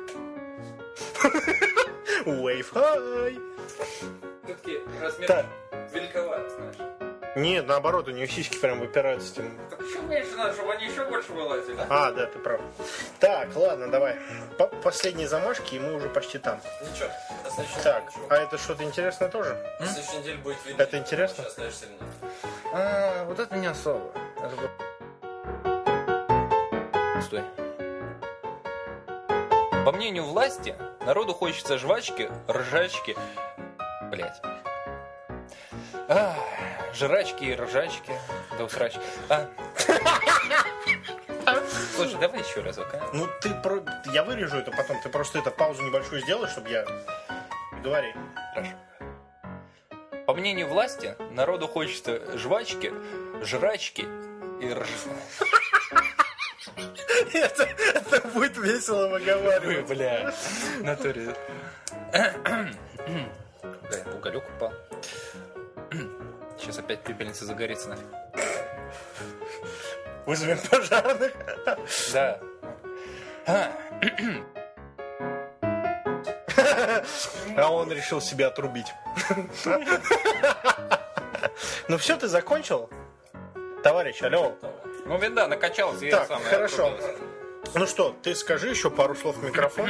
Wave hi. Все-таки размер Так. великоват, знаешь. Нет, наоборот, у нее сиськи прям выпираются с тем. Так еще меньше надо, чтобы они еще больше вылазили. А, да, ты прав. Так, ладно, давай. Последние замашки, и мы уже почти там. Ничего, на следующей Так, неделе а это что-то интересное тоже? На следующей неделе будет видно. Это интересно? Сейчас, знаешь, сильнее. Вот это не особо. Стой. По мнению власти, народу хочется жвачки, ржачки. Блять. Жрачки и ржачки. Да усрачки. Слушай, давай еще разок, а? Ну, я вырежу это потом. Ты просто паузу небольшую сделай, чтобы я... Говори. Хорошо. По мнению власти, народу хочется жвачки, жрачки и Это будет весело выговаривать. Бля, в натуре. Бля, уголек упал. Сейчас опять пепельница загорится нафиг. Вызовем пожарных. Да. А он решил себя отрубить. Ну все, ты закончил? Товарищ, алло. Ну, да, накачался. и Так, сам хорошо. отрубился. Ну что, ты скажи еще пару слов в микрофон.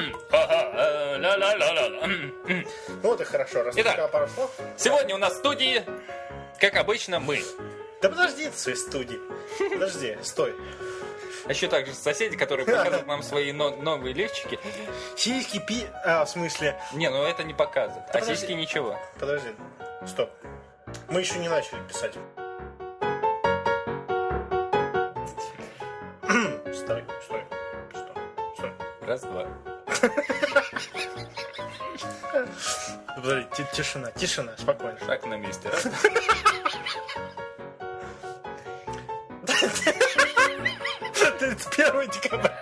Вот и хорошо, раз ты Итак. сказал пару слов. Сегодня у нас в студии, как обычно, мы. Да подожди ты в своей студии. Подожди, стой. А еще также соседи, которые показывают нам свои новые лифчики. Сиськи в смысле... Не, ну это не показывает. А подожди. сиськи ничего. Подожди, стоп. Мы еще не начали писать. Стой. Раз, два. Подожди, тишина, спокойно. Шаг на месте. Раз. Это 1 декабря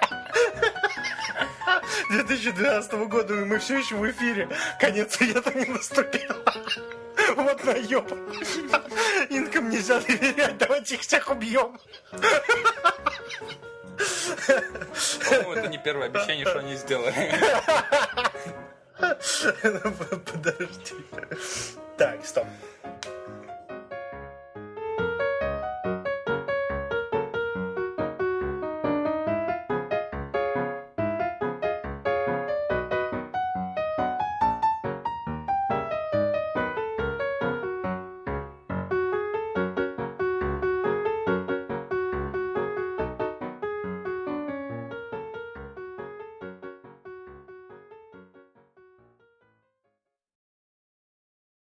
2012 года, и мы все еще в эфире. Конец света не наступил. Вот наеб. Инкам нельзя доверять, давайте их всех убьем. По-моему, это не первое обещание, что они сделали. Подожди. Так, стоп.